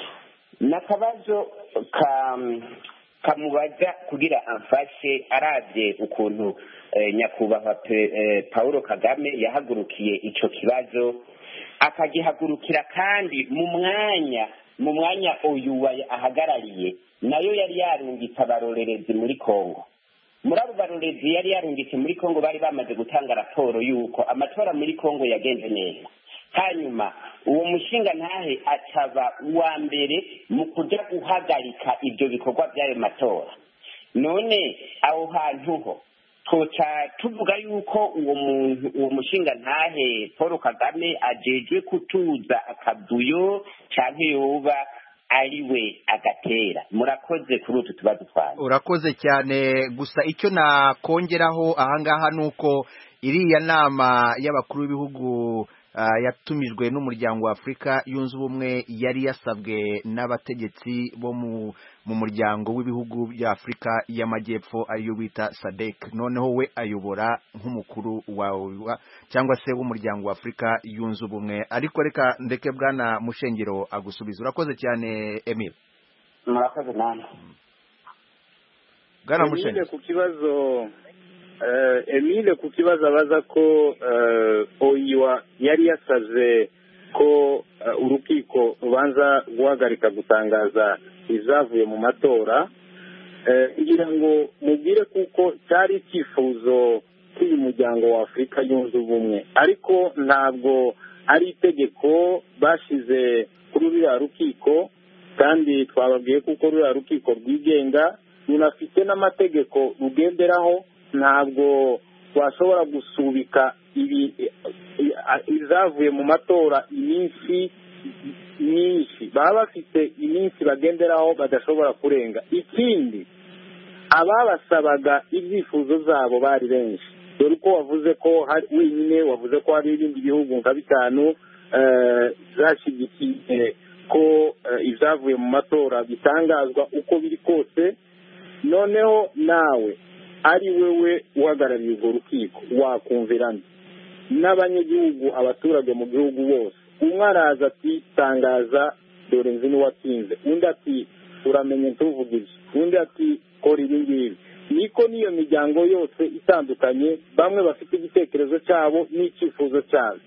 nakabazo ka kamubaza kugira amfashe aravye ukuntu eh, nyakubahwa eh, Paulo Kagame yahagurukiye ico kibazo akagihagurukira kandi mu mwanya mu mwanya oyuwa ahagarariye nayo yari yarungitse abarorerezi muri Kongo. Muri abo barorerezi yari yarungitse muri Kongo bari bamaze gutanga raporo yuko amatora muri Kongo yagenze neza. Hanyuma uwo mushinga ntahe acaba uwa mbere mu kujya guhagarika ibyo bikorwa by'ayo matora. None aho hantu ho twoca tuvuga yuko uwo muntu uwo mushinga ntahe Paul Kagame ajejwe kutuza akaduyo cyangwa yoba ariwe agatera. Murakoze kuri utu tubazo twanyu. Urakoze cyane, gusa icyo nakongeraho ahangaha nuko iriya nama y'abakuru b'ibihugu Uh, yatumijwe n'umuryango wa Afrika yunze ubumwe yari yasabwe n'abategetsi bo mu mu muryango w'ibihugu bya Afrika y'amajyepfo ariyo bita SADC. Noneho we ayobora nk'umukuru wa cyangwa se w'umuryango wa Afrika yunze ubumwe. Ariko reka ndeke bwana Mushengero agusubiza. Urakoze cyane Emile. Murakoze nani bwana Mushengero ku kibazo Uh, Emile ku kibazo abaza ko uh, oyuwa yari yasaze ko uh, urukiko rubanza guhagarika gutangaza izavuye mu matora ngira uh, ngo mubwire kuko cyari icyifuzo cy'uyu muryango wa Afrika yunze ubumwe, ariko ntabwo ari itegeko bashize kuri ruriya rukiko, kandi twababwiye kuko ruriya rukiko rwigenga runafite n'amategeko rugenderaho. Ntabwo twashobora gusubika ibi izavuye mu matora iminsi myinshi, baba bafite iminsi bagenderaho badashobora kurenga. Ikindi ababasabaga ibyifuzo zabo bari benshi, dore uko wavuze ko wenyine wavuze ko hari ibindi bihugu nka bitanu zashyigikiye ko izavuye mu matora bitangazwa uko biri kose. Noneho nawe ari wewe uhagarariye urwo rukiko wakumvirana n'abanyagihugu, abaturage mu gihugu bose. Umwe araza ati tangaza dore nzi n'uwatsinze, undi ati uramenye ntuvuge ibyo, undi ati kora ibi ngibi. Niko n'iyo miryango yose itandukanye, bamwe bafite igitekerezo cyabo n'icyifuzo cyabo.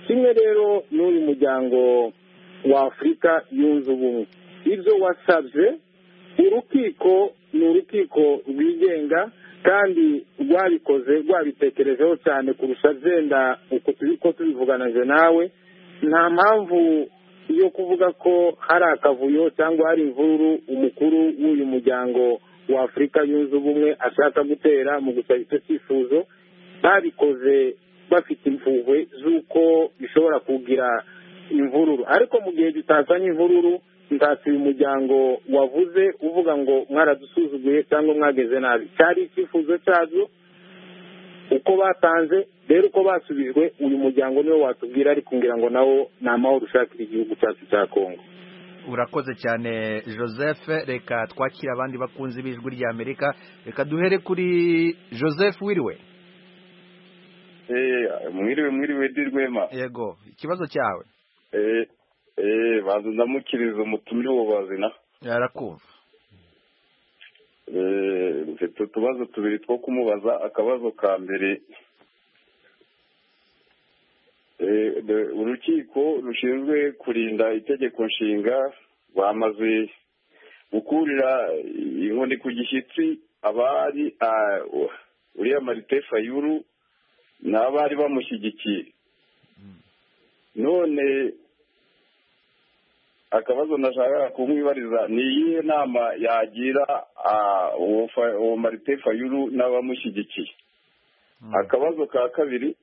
kimwe rero n'uyu muryango wa afurika yunze ubumwe. ibyo wasabye urukiko ni urukiko rwigenga kandi rwabikoze rwabitekerejeho cyane kurusha zenda uko tubivuganaje nawe. nta mpamvu yo kuvuga ko hari akavuyo cyangwa hari imvururu umukuru w'uyu muryango wa afurika yunze ubumwe ashaka gutera mu gusaba icyo cyifuzo. babikoze bafite impuhwe z'uko bishobora kugira imvururu, ariko mu gihe tutazanye imvururu ntatse uyu muryango wavuze uvuga ngo mwaradusuzuguye cyangwa mwageze nabi. cyari icyifuzo cyazo uko batanze, rero uko basubijwe uyu muryango niwo watubwira, ariko ngira ngo nawo ni amahoro ushakira igihugu cyacu cya Kongo. urakoze cyane Joseph. reka twakira abandi bakunzi b'ijwi rya Amerika. reka duhere kuri Joseph. wiriwe eh mwiriwe mwiriwe dirwema. yego, ikibazo cyawe. eh eh bazo ndamukiriza umutumire w'ubazina. yarakumva. eh mfite utubazo tubiri two kumubaza. akabazo ka mbere, eh urukiko rushinzwe kurinda itegeko nshinga bamaze gukurira inkoni ku gishyitsi abari uriya Martin Fayulu n'abari bamushyigikiye. none akabazo nashaka kumwibariza ni iyihe nama yagira uwo Martin Fayulu n'abamushyigikiye. akabazo ka kabiri,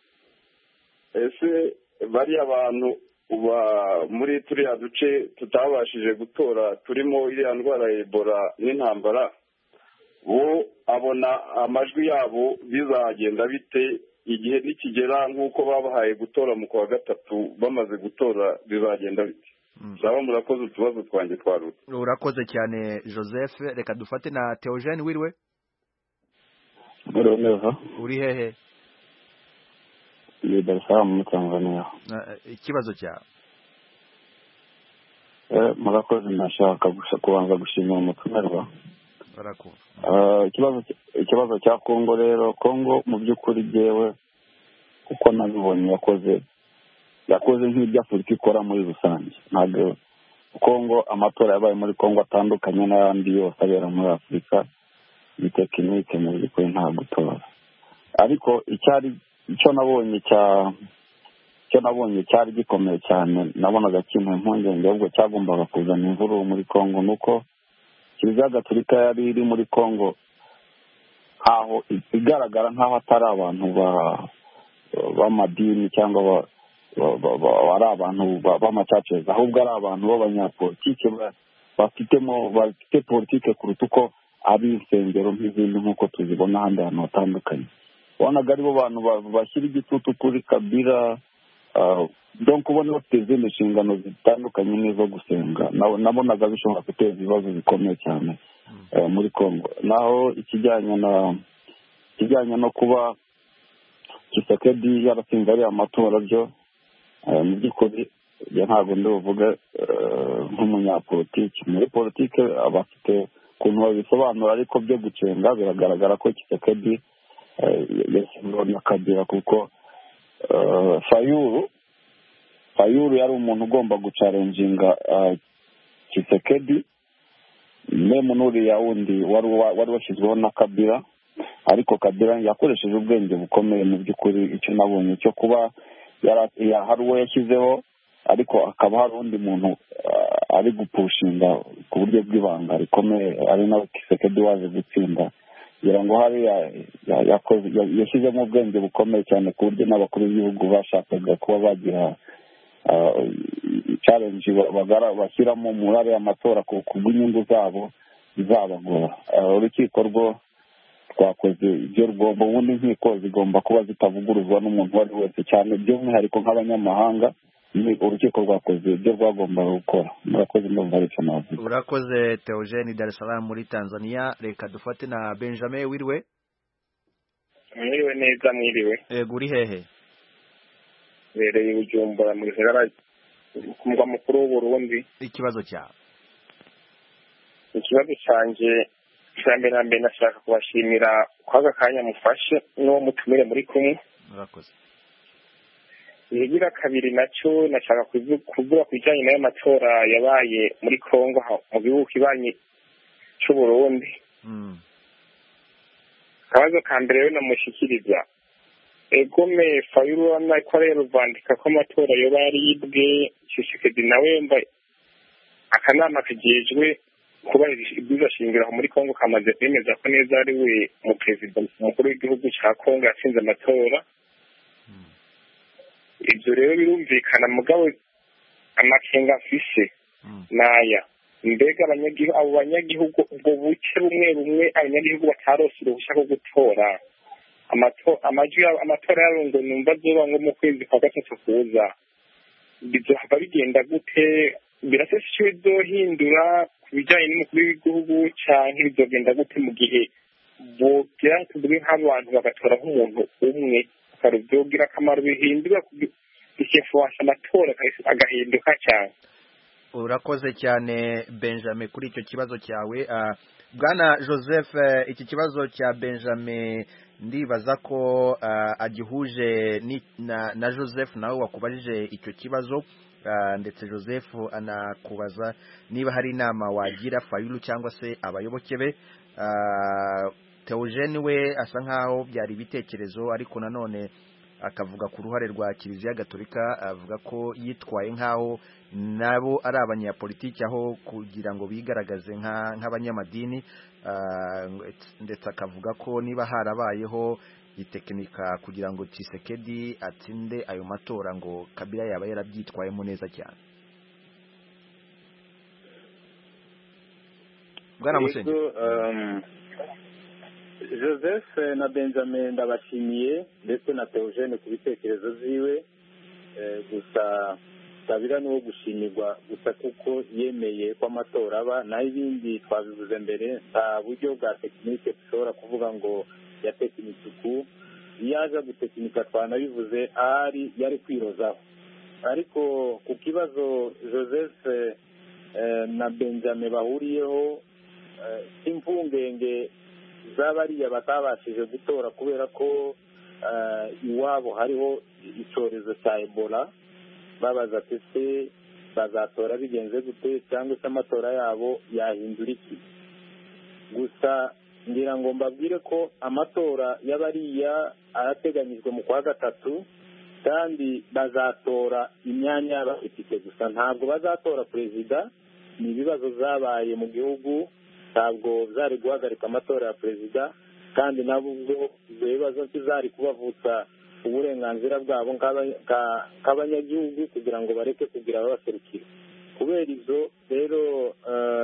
ese bari abantu muri turiya duce tutabashije gutora turimo iriya ndwara ya Ebola n'intambara, bo abona amajwi yabo bizagenda bite igihe nikigera nk'uko babahaye gutora mu kwa gatatu bamaze gutora bizagenda bite? zaba murakoze utubazo twanjye twarutse. urakoze cyane Joseph. reka dufate na Theogene. wiriwe neza. uri hehe? ni Dar es Salaam muri Tanzania. ikibazo cyawe. eh murakoze. nashaka kubanza gushimira umutumirwa. barakumva. ikibazo ikibazo cya Kongo rero, Kongo mu by'ukuri jewe kuko nabibonye yakoze yakoze nk'ibyo Afurika ikora muri rusange. ntabwo Kongo amatora yabaye muri Kongo atandukanye n'ayandi yose abera muri Afurika. ni tekinike mu by'ukuri nta gutora, ariko icyari icyo nabonye cya icyo nabonye cyari gikomeye cyane, nabonaga kintu impungenge ahubwo cyagombaga kuzana imvururu muri Kongo, nuko Kiliziya Gatolika yari iri muri Kongo aho igaragara nk'aho atari abantu b'amadini cyangwa ari abantu b'amacaceza, ahubwo ari abantu b'abanyapolitike bafitemo bafite politike kuruta uko ari insengero nk'izindi nk'uko tuzibona ahandi hantu hatandukanye. wabonaga aribo bantu bashyira igitutu kuri Kabila, donc kubona bafite izindi nshingano zitandukanye n'izo gusenga. nabonaga bishobora guteza ibibazo bikomeye cyane muri Kongo. naho ikijyanye na ikijyanye no kuba Tshisekedi yaratsinze ariya matora byo mu by'ukuri ntabwo ndibuvuga nk'umunyapolitiki. muri politike abafite ukuntu babisobanura, ariko byo gucenga biragaragara ko Tshisekedi yashyizweho na Kabila, kuko Fayulu Fayulu yari umuntu ugomba gucarenjinga Tshisekedi memu n'uriya wundi wari washyizweho na Kabila, ariko Kabila yakoresheje ubwenge bukomeye mu by'ukuri. icyo nabonye cyo kuba hari uwo yashyizeho, ariko hakaba hari undi muntu ari gupushinga ku buryo bw'ibanga rikomeye, ari nawe Tshisekedi waje gutsinda. kugira ngo hariya yashyizemo ubwenge bukomeye cyane ku buryo n'abakuru b'igihugu bashakaga kuba bagira challenge bashyiramo muri ariya matora ku bw'inyungu zabo bizabagora. urukiko rwo twakoze ibyo rugomba, ubundi inkiko zigomba kuba zitavuguruzwa n'umuntu uwo ari wese, cyane by'umwihariko nk'abanyamahanga. urukiko rwakoze ibyo rwagombaga gukora. murakoze. ndumva ari cyo navuga. urakoze Theogene, Dar es Salaam muri Tanzania. reka dufate na Benjamin. wiriwe mwiriwe neza. mwiriwe. yego, uri hehe? bereye Bujumbura mu gisagara ku mugwa mukuru w'u Burundi. ikibazo cyawe. ikibazo cyanjye cya mbere na mbere nashaka kubashimira ko aka kanya mufashe n'uwo mutumire muri kumwe. murakoze. ihigira kabiri nacyo nashaka kuvuga ku bijyanye n'ayo matora yabaye muri Kongo mu gihugu kibanyi cy'u Burundi. akabazo ka mbere rero namushyikiriza egome Fayulu urabona ko rero ruvandika ko amatora yoba yaribwe Tshisekedi nawe mba akanama kagejwe kubahiriza ibwirizwa shingiro muri Kongo kamaze kwemeza ko neza ari we mu perezida mukuru w'igihugu cya Kongo yatsinze amatora. Ibyo rero birumvikana mugabo amakenga afise naya mbega abanyagihugu abo banyagihugu ubwo buke bumwe bumwe abanyagihugu batarose uruhushya rwo gutora amajwi amatora yabo ngo numva azoba ngo mu kwezi kwa gatatu kuza bizohava bigenda gute birasese icyo bizohindura ku bijyanye n'umukuru w'igihugu cyangwa bizogenda gute mu gihe bogira tuvuge nk'abantu bagatora nk'umuntu umwe byogira akamaro bihindura ikifuasha amatora agahinduka cyane. Urakoze cyane Benjamin kuri icyo kibazo cyawe. Bwana Joseph, iki kibazo cya Benjamin ndibaza ko agihuje na Joseph nawe wakubajije icyo kibazo, ndetse Joseph anakubaza niba hari inama wagira Fayulu cyangwa se abayoboke be. Theogene we asa nkaho byari ibitekerezo ariko nanone akavuga ku ruhare rwa Kiliziya Gatolika, avuga ko yitwaye nkaho nabo ari abanyapolitiki aho kugira ngo bigaragaze nk'abanyamadini, ndetse akavuga ko niba harabayeho itekinika kugira ngo Tshisekedi atsinde ayo matora ngo Kabila yaba yarabyitwayemo neza cyane. Bwana Musenyi. Joseph na Benjamin ndabashimiye ndetse na Theogene ku bitekerezo ziwe, gusa Kabila n'uwo gushimirwa gusa kuko yemeye ko amatora aba, naho ibindi twabivuze mbere nta buryo bwa tekinike dushobora kuvuga ngo yatekinitse uku, iyo aza gutekinika twanabivuze ahari yari kwirozaho. Ariko ku kibazo Joseph na Benjamin bahuriyeho impungenge z'abariya batabashije gutora kubera ko iwabo hariho icyorezo cya Ebola, babaza ati bazatora bigenze gute cyangwa se amatora yabo yahindura iki. Gusa ngira ngo mbabwire ko amatora y'abariya arateganyijwe mu kwa gatatu kandi bazatora imyanya y'abadepite gusa, ntabwo bazatora perezida. Ni ibibazo zabaye mu gihugu, ntabwo zari guhagarika amatora ya perezida, kandi nabo ubwo ibyo bibazo zari kubavutsa uburenganzira bwabo nk'abanyagihugu kugira ngo bareke kugira ababaserukira. Kubera ibyo rero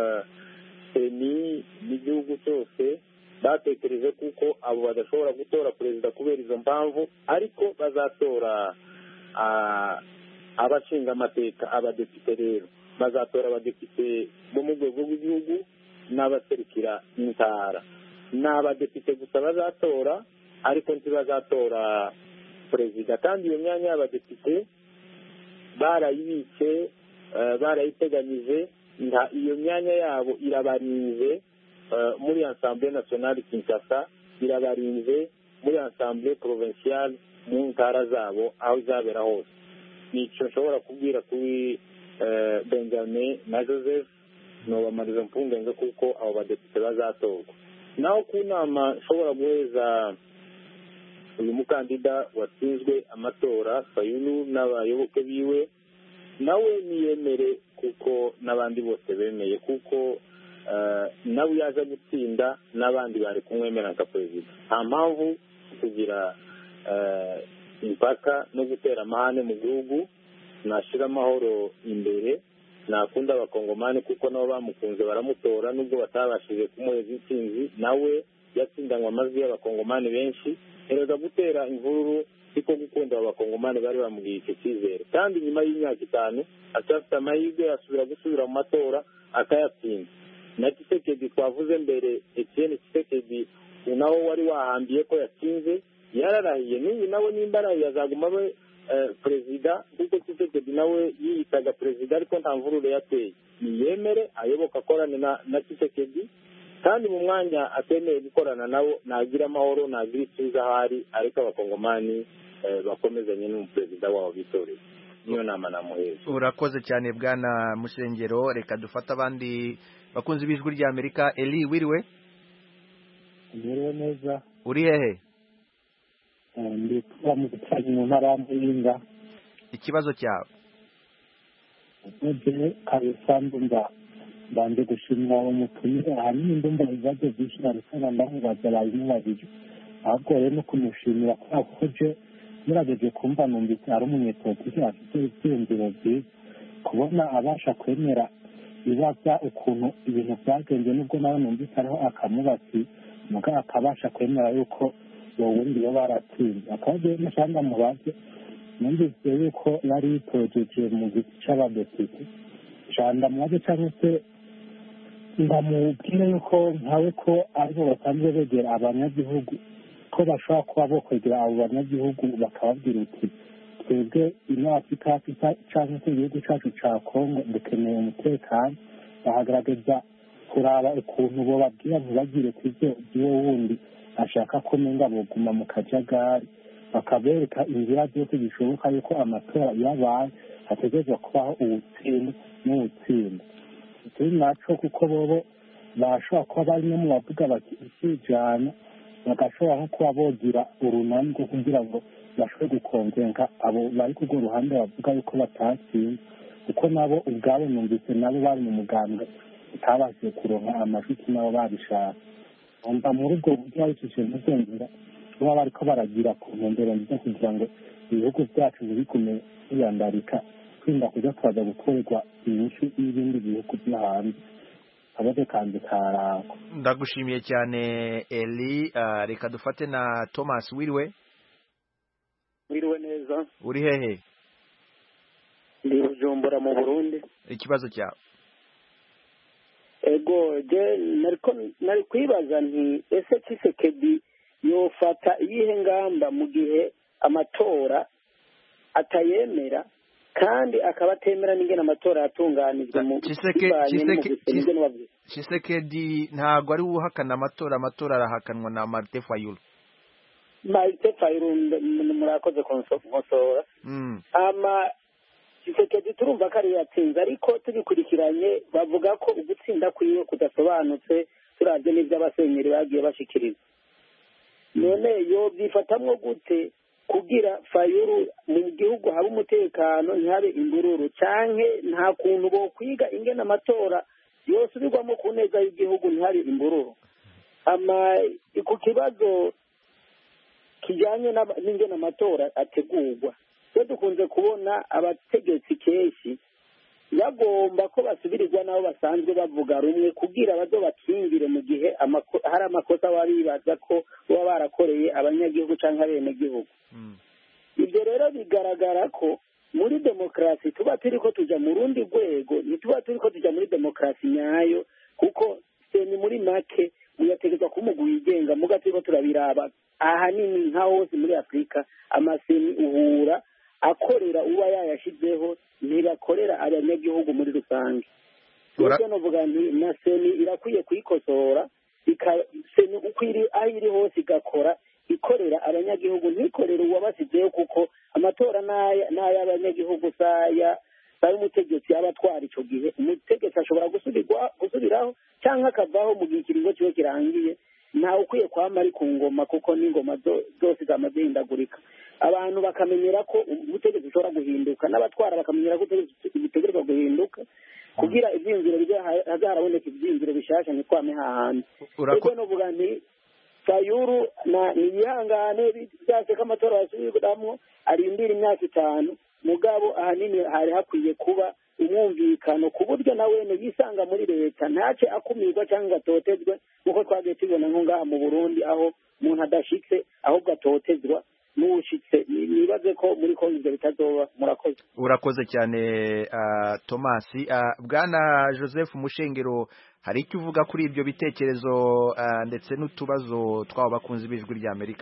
ni n'igihugu cyose batekereje kuko abo badashobora gutora perezida kubera izo mpamvu, ariko bazatora abashinga amateka, abadepite. Rero bazatora abadepite bo mu rwego rw'igihugu n'abaserukira intara. Ni abadepite gusa bazatora ariko ntibazatora perezida, kandi iyo myanya y'abadepite barayibitse, barayiteganyije, iyo myanya yabo irabarinze muri Assemblée Nationale Kinshasa, irabarinze muri Assemblée Provinciale mu ntara zabo aho izabera hose. Nicyo nshobora kubwira kuri Benjamin na Joseph, nobamariza mpungenge kuko abo badepite bazatorwa. Naho ku nama nshobora guheza uyu mukandida watsinzwe amatora Fayulu n'abayoboke biwe, nawe niyemere kuko n'abandi bose bemeye, kuko nawe yaje gutsinda n'abandi bari kumwemera nka perezida. Nta mpamvu kugira impaka no gutera amahane mu gihugu. Nashyira amahoro imbere, nakunda abakongomani kuko nabo bamukunze baramutora, nubwo batabashije kumuheza intsinzi, nawe yatsindanywe amajwi y'abakongomani benshi. Erega gutera imvururu siko gukunda abakongomani bari bamubwiye icyo cyizere, kandi nyuma y'imyaka itanu acyafite amahirwe asubira gusubira mu matora akayatsinda. Na Tshisekedi twavuze mbere, Etienne Tshisekedi nawe wari wahambiye ko yatsinze, yararahiye. N'uyu nawe nimba arahiye azaguma abe perezida, kuko Tshisekedi nawe yiyitaga perezida ariko nta mvururu yateye. Niyemere ayoboka akorane na Tshisekedi, kandi mu mwanya atemeye gukorana nabo nagira amahoro, nagira ituze ahari, ariko abakongomani bakomezanye n'umuperezida wabo bitoreye. Niyo nama namuheza. Urakoze cyane bwana Mushengero. Reka dufata abandi bakunze ibijwi rya Amerika. Eli, wiriwe? Wiriwe neza. Uri hehe? Ndi kuba mu gitari mu ntara y'Amuyinga. Ikibazo cyawe? Nje kabisanzwe nda bande gushimira umutumire ahanini ndumva ibibazo byinshi narusana ndamubaza bayimubajije. Ahubwo rero no kumushimira kubera ko je murageje kumva numvise ari umunyepolitiki afite ibyiyumviro byiza kubona abasha kwemera ibibaza ukuntu ibintu byagenze nubwo nawe numvise ariho akamubati muga akabasha kwemera yuko ubundi bo baratsinze akaje nashanga mubaze numvise yuko yari yitojeje mu giti c'abadepite shanda mubaze cyangwa se ndamubwira yuko nkawe ko aribo basanzwe begera abanyagihugu ko bashobora kuba bo kwegera abo banyagihugu bakababwira uti twebwe ino afurika afurika cyangwa se igihugu cyacu cya kongo dukeneye umutekano bahagaragaza kuraba ukuntu bo babwira ntibagire ku ibyo by'uwo wundi ashaka ko nenga boguma mu kajagari bakabereka inzira zose zishoboka yuko amatora yabaye hategerezwa kubaho ubutsinda n'ubutsinda ikindi naco kuko bobo bashobora kuba bari no mu bavuga bati ikijana bagashobora nko kuba bogira urunani rwo kugira ngo bashobore gukonvenka abo bari ku rwo ruhande bavuga yuko batatsinze kuko nabo ubwabo numvise nabo bari mu muganga utabashije kuronka amajwi nabo babishaka umva muri ubwo buryo babishije muzongera baba bariko baragira ku ntumbero nziza kugira ngo ibihugu byacu bibigume biyandarika twirinda kuja turaza gukorerwa inyishu y'ibindi bihugu byo hanze abaje kandi karako. Ndagushimiye cyane Eli. Uh, reka dufate na Thomas. Wiriwe? Wiriwe neza. Uri hehe? Ndi Bujumbura mu Burundi. Ikibazo cyawe? Ego je nariko nari kwibaza nti ese Tshisekedi yofata iyihe ngamba mu gihe amatora atayemera kandi akaba atemera n'ingene amatora yatunganijwe mu Tshisekedi ntabwo ari uhakana amatora amatora arahakanwa na Martin Fayulu. Martin Fayulu murakoze konsora ama Tshisekedi turumva ko ari yatsinze ariko tubikurikiranye bavuga ko ugutsinda kwiwe kudasobanutse turavye n'ivyo abasenyeri bagiye bashikiriza. None yo byifatamwo gute kugira Fayulu mu gihugu haba umutekano ntihabe imbururu canke nta kuntu bo kwiga ingene amatora yosubirwamo ku neza y'igihugu ntihari imbururu? Ama ku kibazo kijanye n'ingene amatora ategurwa twe dukunze kubona abategetsi kenshi bagomba ko basubirirwa nabo basanzwe bavuga rumwe kugira bazo bakingire mu gihe hari amakosa babibaza ko baba barakoreye abanyagihugu canke abenegihugu. Ibyo rero bigaragara ko muri demokarasi tuba turiko tuja mu rundi rwego ntituba turiko tuja muri demokarasi nyayo kuko seni muri make muyategetswa kumugwa wigenga muga turiko turabiraba ahanini nka hose muri Afurika amaseni uhura akorera uba yayashizeho ntibakorera abanyagihugu muri rusange. Ura novuga nti na seni irakwiye kuyikosora seni uko iri aho iri hose igakora ikorera abanyagihugu ntikorera uwabasizeho kuko amatora n'ay'abanyagihugu saya saya umutegetsi abatwara ico gihe umutegetsi ashobora gusubirwa gusubiraho cyangwa akavaho mu gihe ikiringo kiba kirangiye ntawe ukwiye kwama ari ku ngoma kuko n'ingoma zose zamaze hindagurika. Abantu bakamenyera ko ubutegetsi bushobora guhinduka n'abatwara bakamenyera ko butegerezwa guhinduka kugira ivyiyumviro hazaraboneka ivyiyumviro bishasha ntitwame hahandi. Ego novuga nti Fayulu na niyihangane byase ko amatora yasubirwamwo arindira imyaka itanu mugabo ahanini hari hakwiye kuba umwumvikano ku buryo nawene yisanga muri leta ntace akumirwa cyangwa atotezwe kuko twagiye tubona nko ngaha mu Burundi aho umuntu adashitse ahubwo atotezwa n'ushitse. Nibaze ko muri Kongo ibyo bitazoba. Murakoze. Urakoze cyane uh, Thomas. Uh, bwana Joseph Mushengero hari icyo uvuga kuri ibyo bitekerezo uh, ndetse n'utubazo twabo bakunze ibijwi rya Amerika?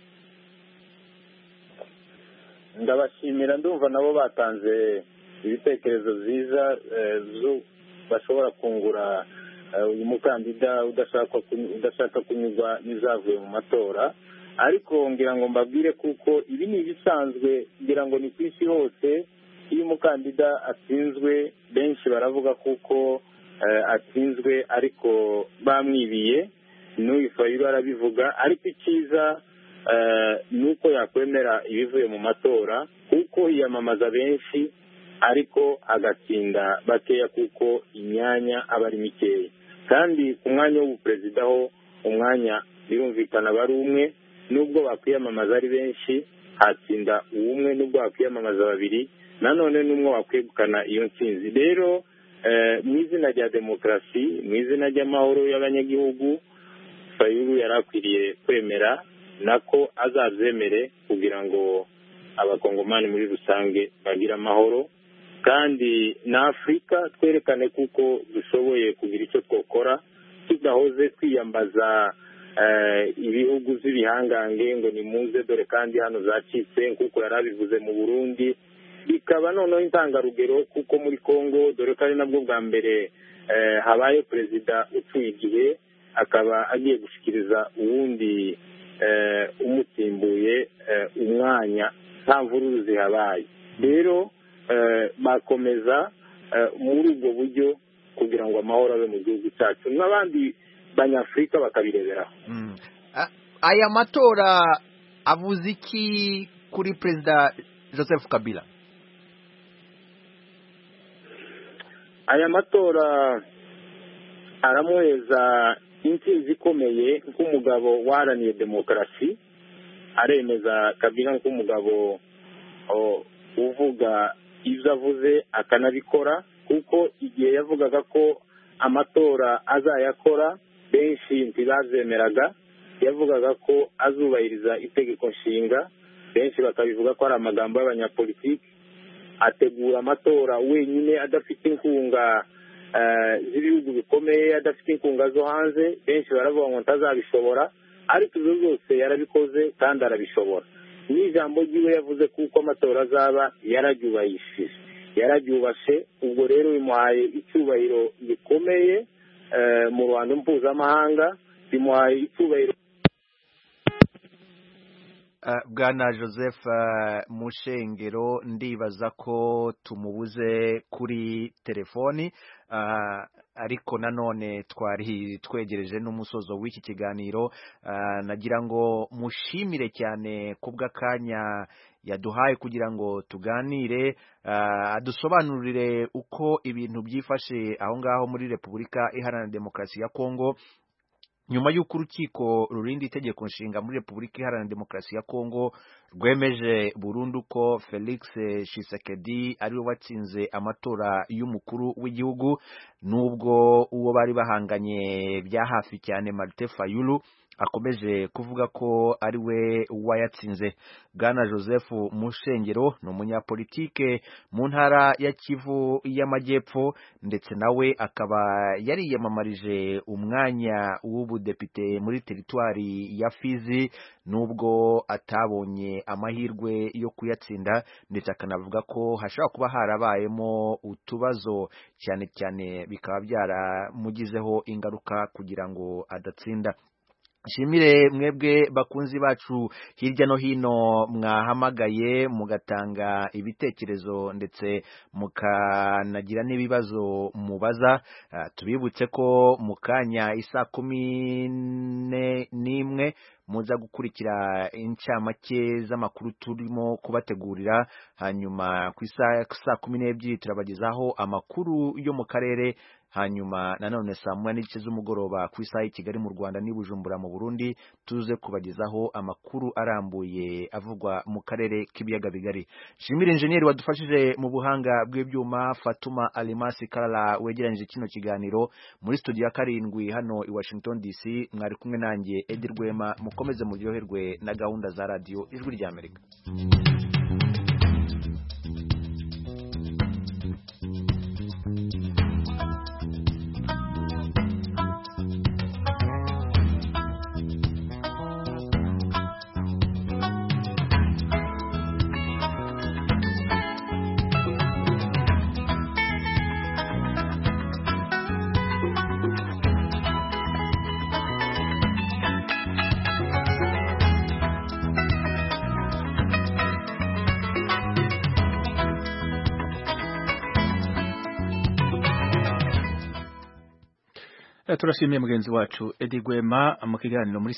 Ndabashimira ndumva nabo batanze ibitekerezo byiza zo bashobora kungura uyu mukandida udashaka udashaka kunyurwa n'izavuye mu matora ariko ngira ngo mbabwire kuko ibi ni ibisanzwe ngira ngo ni ku isi hose. Iyo umukandida atsinzwe benshi baravuga kuko atsinzwe ariko bamwibiye, n'uyu Fayulu arabivuga, ariko icyiza ni uko yakwemera ibivuye mu matora kuko yiyamamaza benshi ariko agatsinda bakeya kuko imyanya aba ari mikeya. Kandi ku mwanya w'ubuperezida ho umwanya birumvikana aba ari umwe, nubwo bakwiyamamaza ari benshi hatsinda uwumwe, nubwo bakwiyamamaza babiri nanone n'umwe wakwegukana iyo ntsinzi. Rero mu izina rya demokarasi, mu izina ry'amahoro y'abanyagihugu, Fayulu yari akwiriye kwemera nako azazemere kugira ngo abakongomani muri rusange bagire amahoro, kandi na Afurika twerekane kuko dushoboye kugira icyo twokora, tudahoze twiyambaza ibihugu z'ibihangange ngo nimuze dore kandi hano zacitse kuko yari abivuze mu Burundi, bikaba noneho intangarugero kuko muri Kongo dore ko ari nabwo bwa mbere habaye perezida utuye igihe akaba agiye gushyikiriza uwundi umusimbuye umwanya nta mvururu zihabaye. Rero bakomeza muri ubwo buryo kugira ngo amahoro abe mu gihugu cyacu n'abandi banyafurika bakabireberaho. Aya matora avuze iki kuri perezida Joseph Kabila? Aya matora aramuheza intsinzi ikomeye nk'umugabo waharaniye demokarasi, aremeza Kabila nk'umugabo uvuga ibyo avuze akanabikora, kuko igihe yavugaga ko amatora azayakora benshi ntibazemeraga, yavugaga ko azubahiriza itegeko nshinga, benshi bakabivuga ko ari amagambo y'abanyapolitiki, ategura amatora wenyine adafite inkunga z'ibihugu bikomeye, adafite inkunga zo hanze, benshi baravuga ngo ntazabishobora, ariko ibyo zose yarabikoze kandi arabishobora. N'ijambo ryiwe yavuze kuko amatora azaba yararyubahishije, yararyubashe, ubwo rero bimuhaye icyubahiro gikomeye mu ruhando mpuzamahanga, bimuhaye icyubahiro. Bwana Joseph Mushengero, ndibaza ko tumubuze kuri telefoni, ariko nanone twari twegereje n'umusozo w'iki kiganiro. Nagira ngo mushimire cyane kubw'akanya yaduhaye kugira ngo tuganire, adusobanurire uko ibintu byifashe aho ngaho muri Repubulika Iharanira Demokarasi ya Kongo, nyuma y'uko urukiko rurinda itegeko nshinga muri Repubulika Iharanira Demokarasi ya Kongo rwemeje burundu ko Felix Tshisekedi ariwe watsinze amatora y'umukuru w'igihugu, nubwo uwo bari bahanganye bya hafi cyane Martin Fayulu akomeje kuvuga ko ari we wayatsinze. Bwana Joseph Mushengero ni umunyapolitike mu ntara ya Kivu y'Amajyepfo, ndetse nawe akaba yariyamamarije umwanya w'ubudepite muri teritwari ya Fizi, nubwo atabonye amahirwe yo kuyatsinda, ndetse akanavuga ko hashobora kuba harabayemo utubazo cyane cyane bikaba byaramugizeho ingaruka kugira ngo adatsinda. Shimire mwebwe bakunzi bacu hirya no hino mwahamagaye mugatanga ibitekerezo ndetse mukanagira n'ibibazo mubaza. Uh, tubibutse ko mukanya isa kumi n'imwe muza gukurikira incamake z'amakuru turimo kubategurira, hanyuma ku isa kumi n'ebyiri turabagezaho amakuru yo mu karere, hanyuma nanone saa moya n'igice z'umugoroba ku isaha y'i Kigali mu Rwanda n'i Bujumbura mu Burundi tuze kubagezaho amakuru arambuye avugwa mu karere k'ibiyaga bigari. Shimira engineer wadufashije mu buhanga bw'ibyuma, Fatuma Alimasi Kalala wegeranyije kino kiganiro. Muri studio ya karindwi hano i Washington D C mwari kumwe nanjye Edi Rwema. Mukomeze muryoherwe na gahunda za radio Ijwi ry'Amerika. turashimiye mugenzi wacu Edi Gwema mu kiganiro muri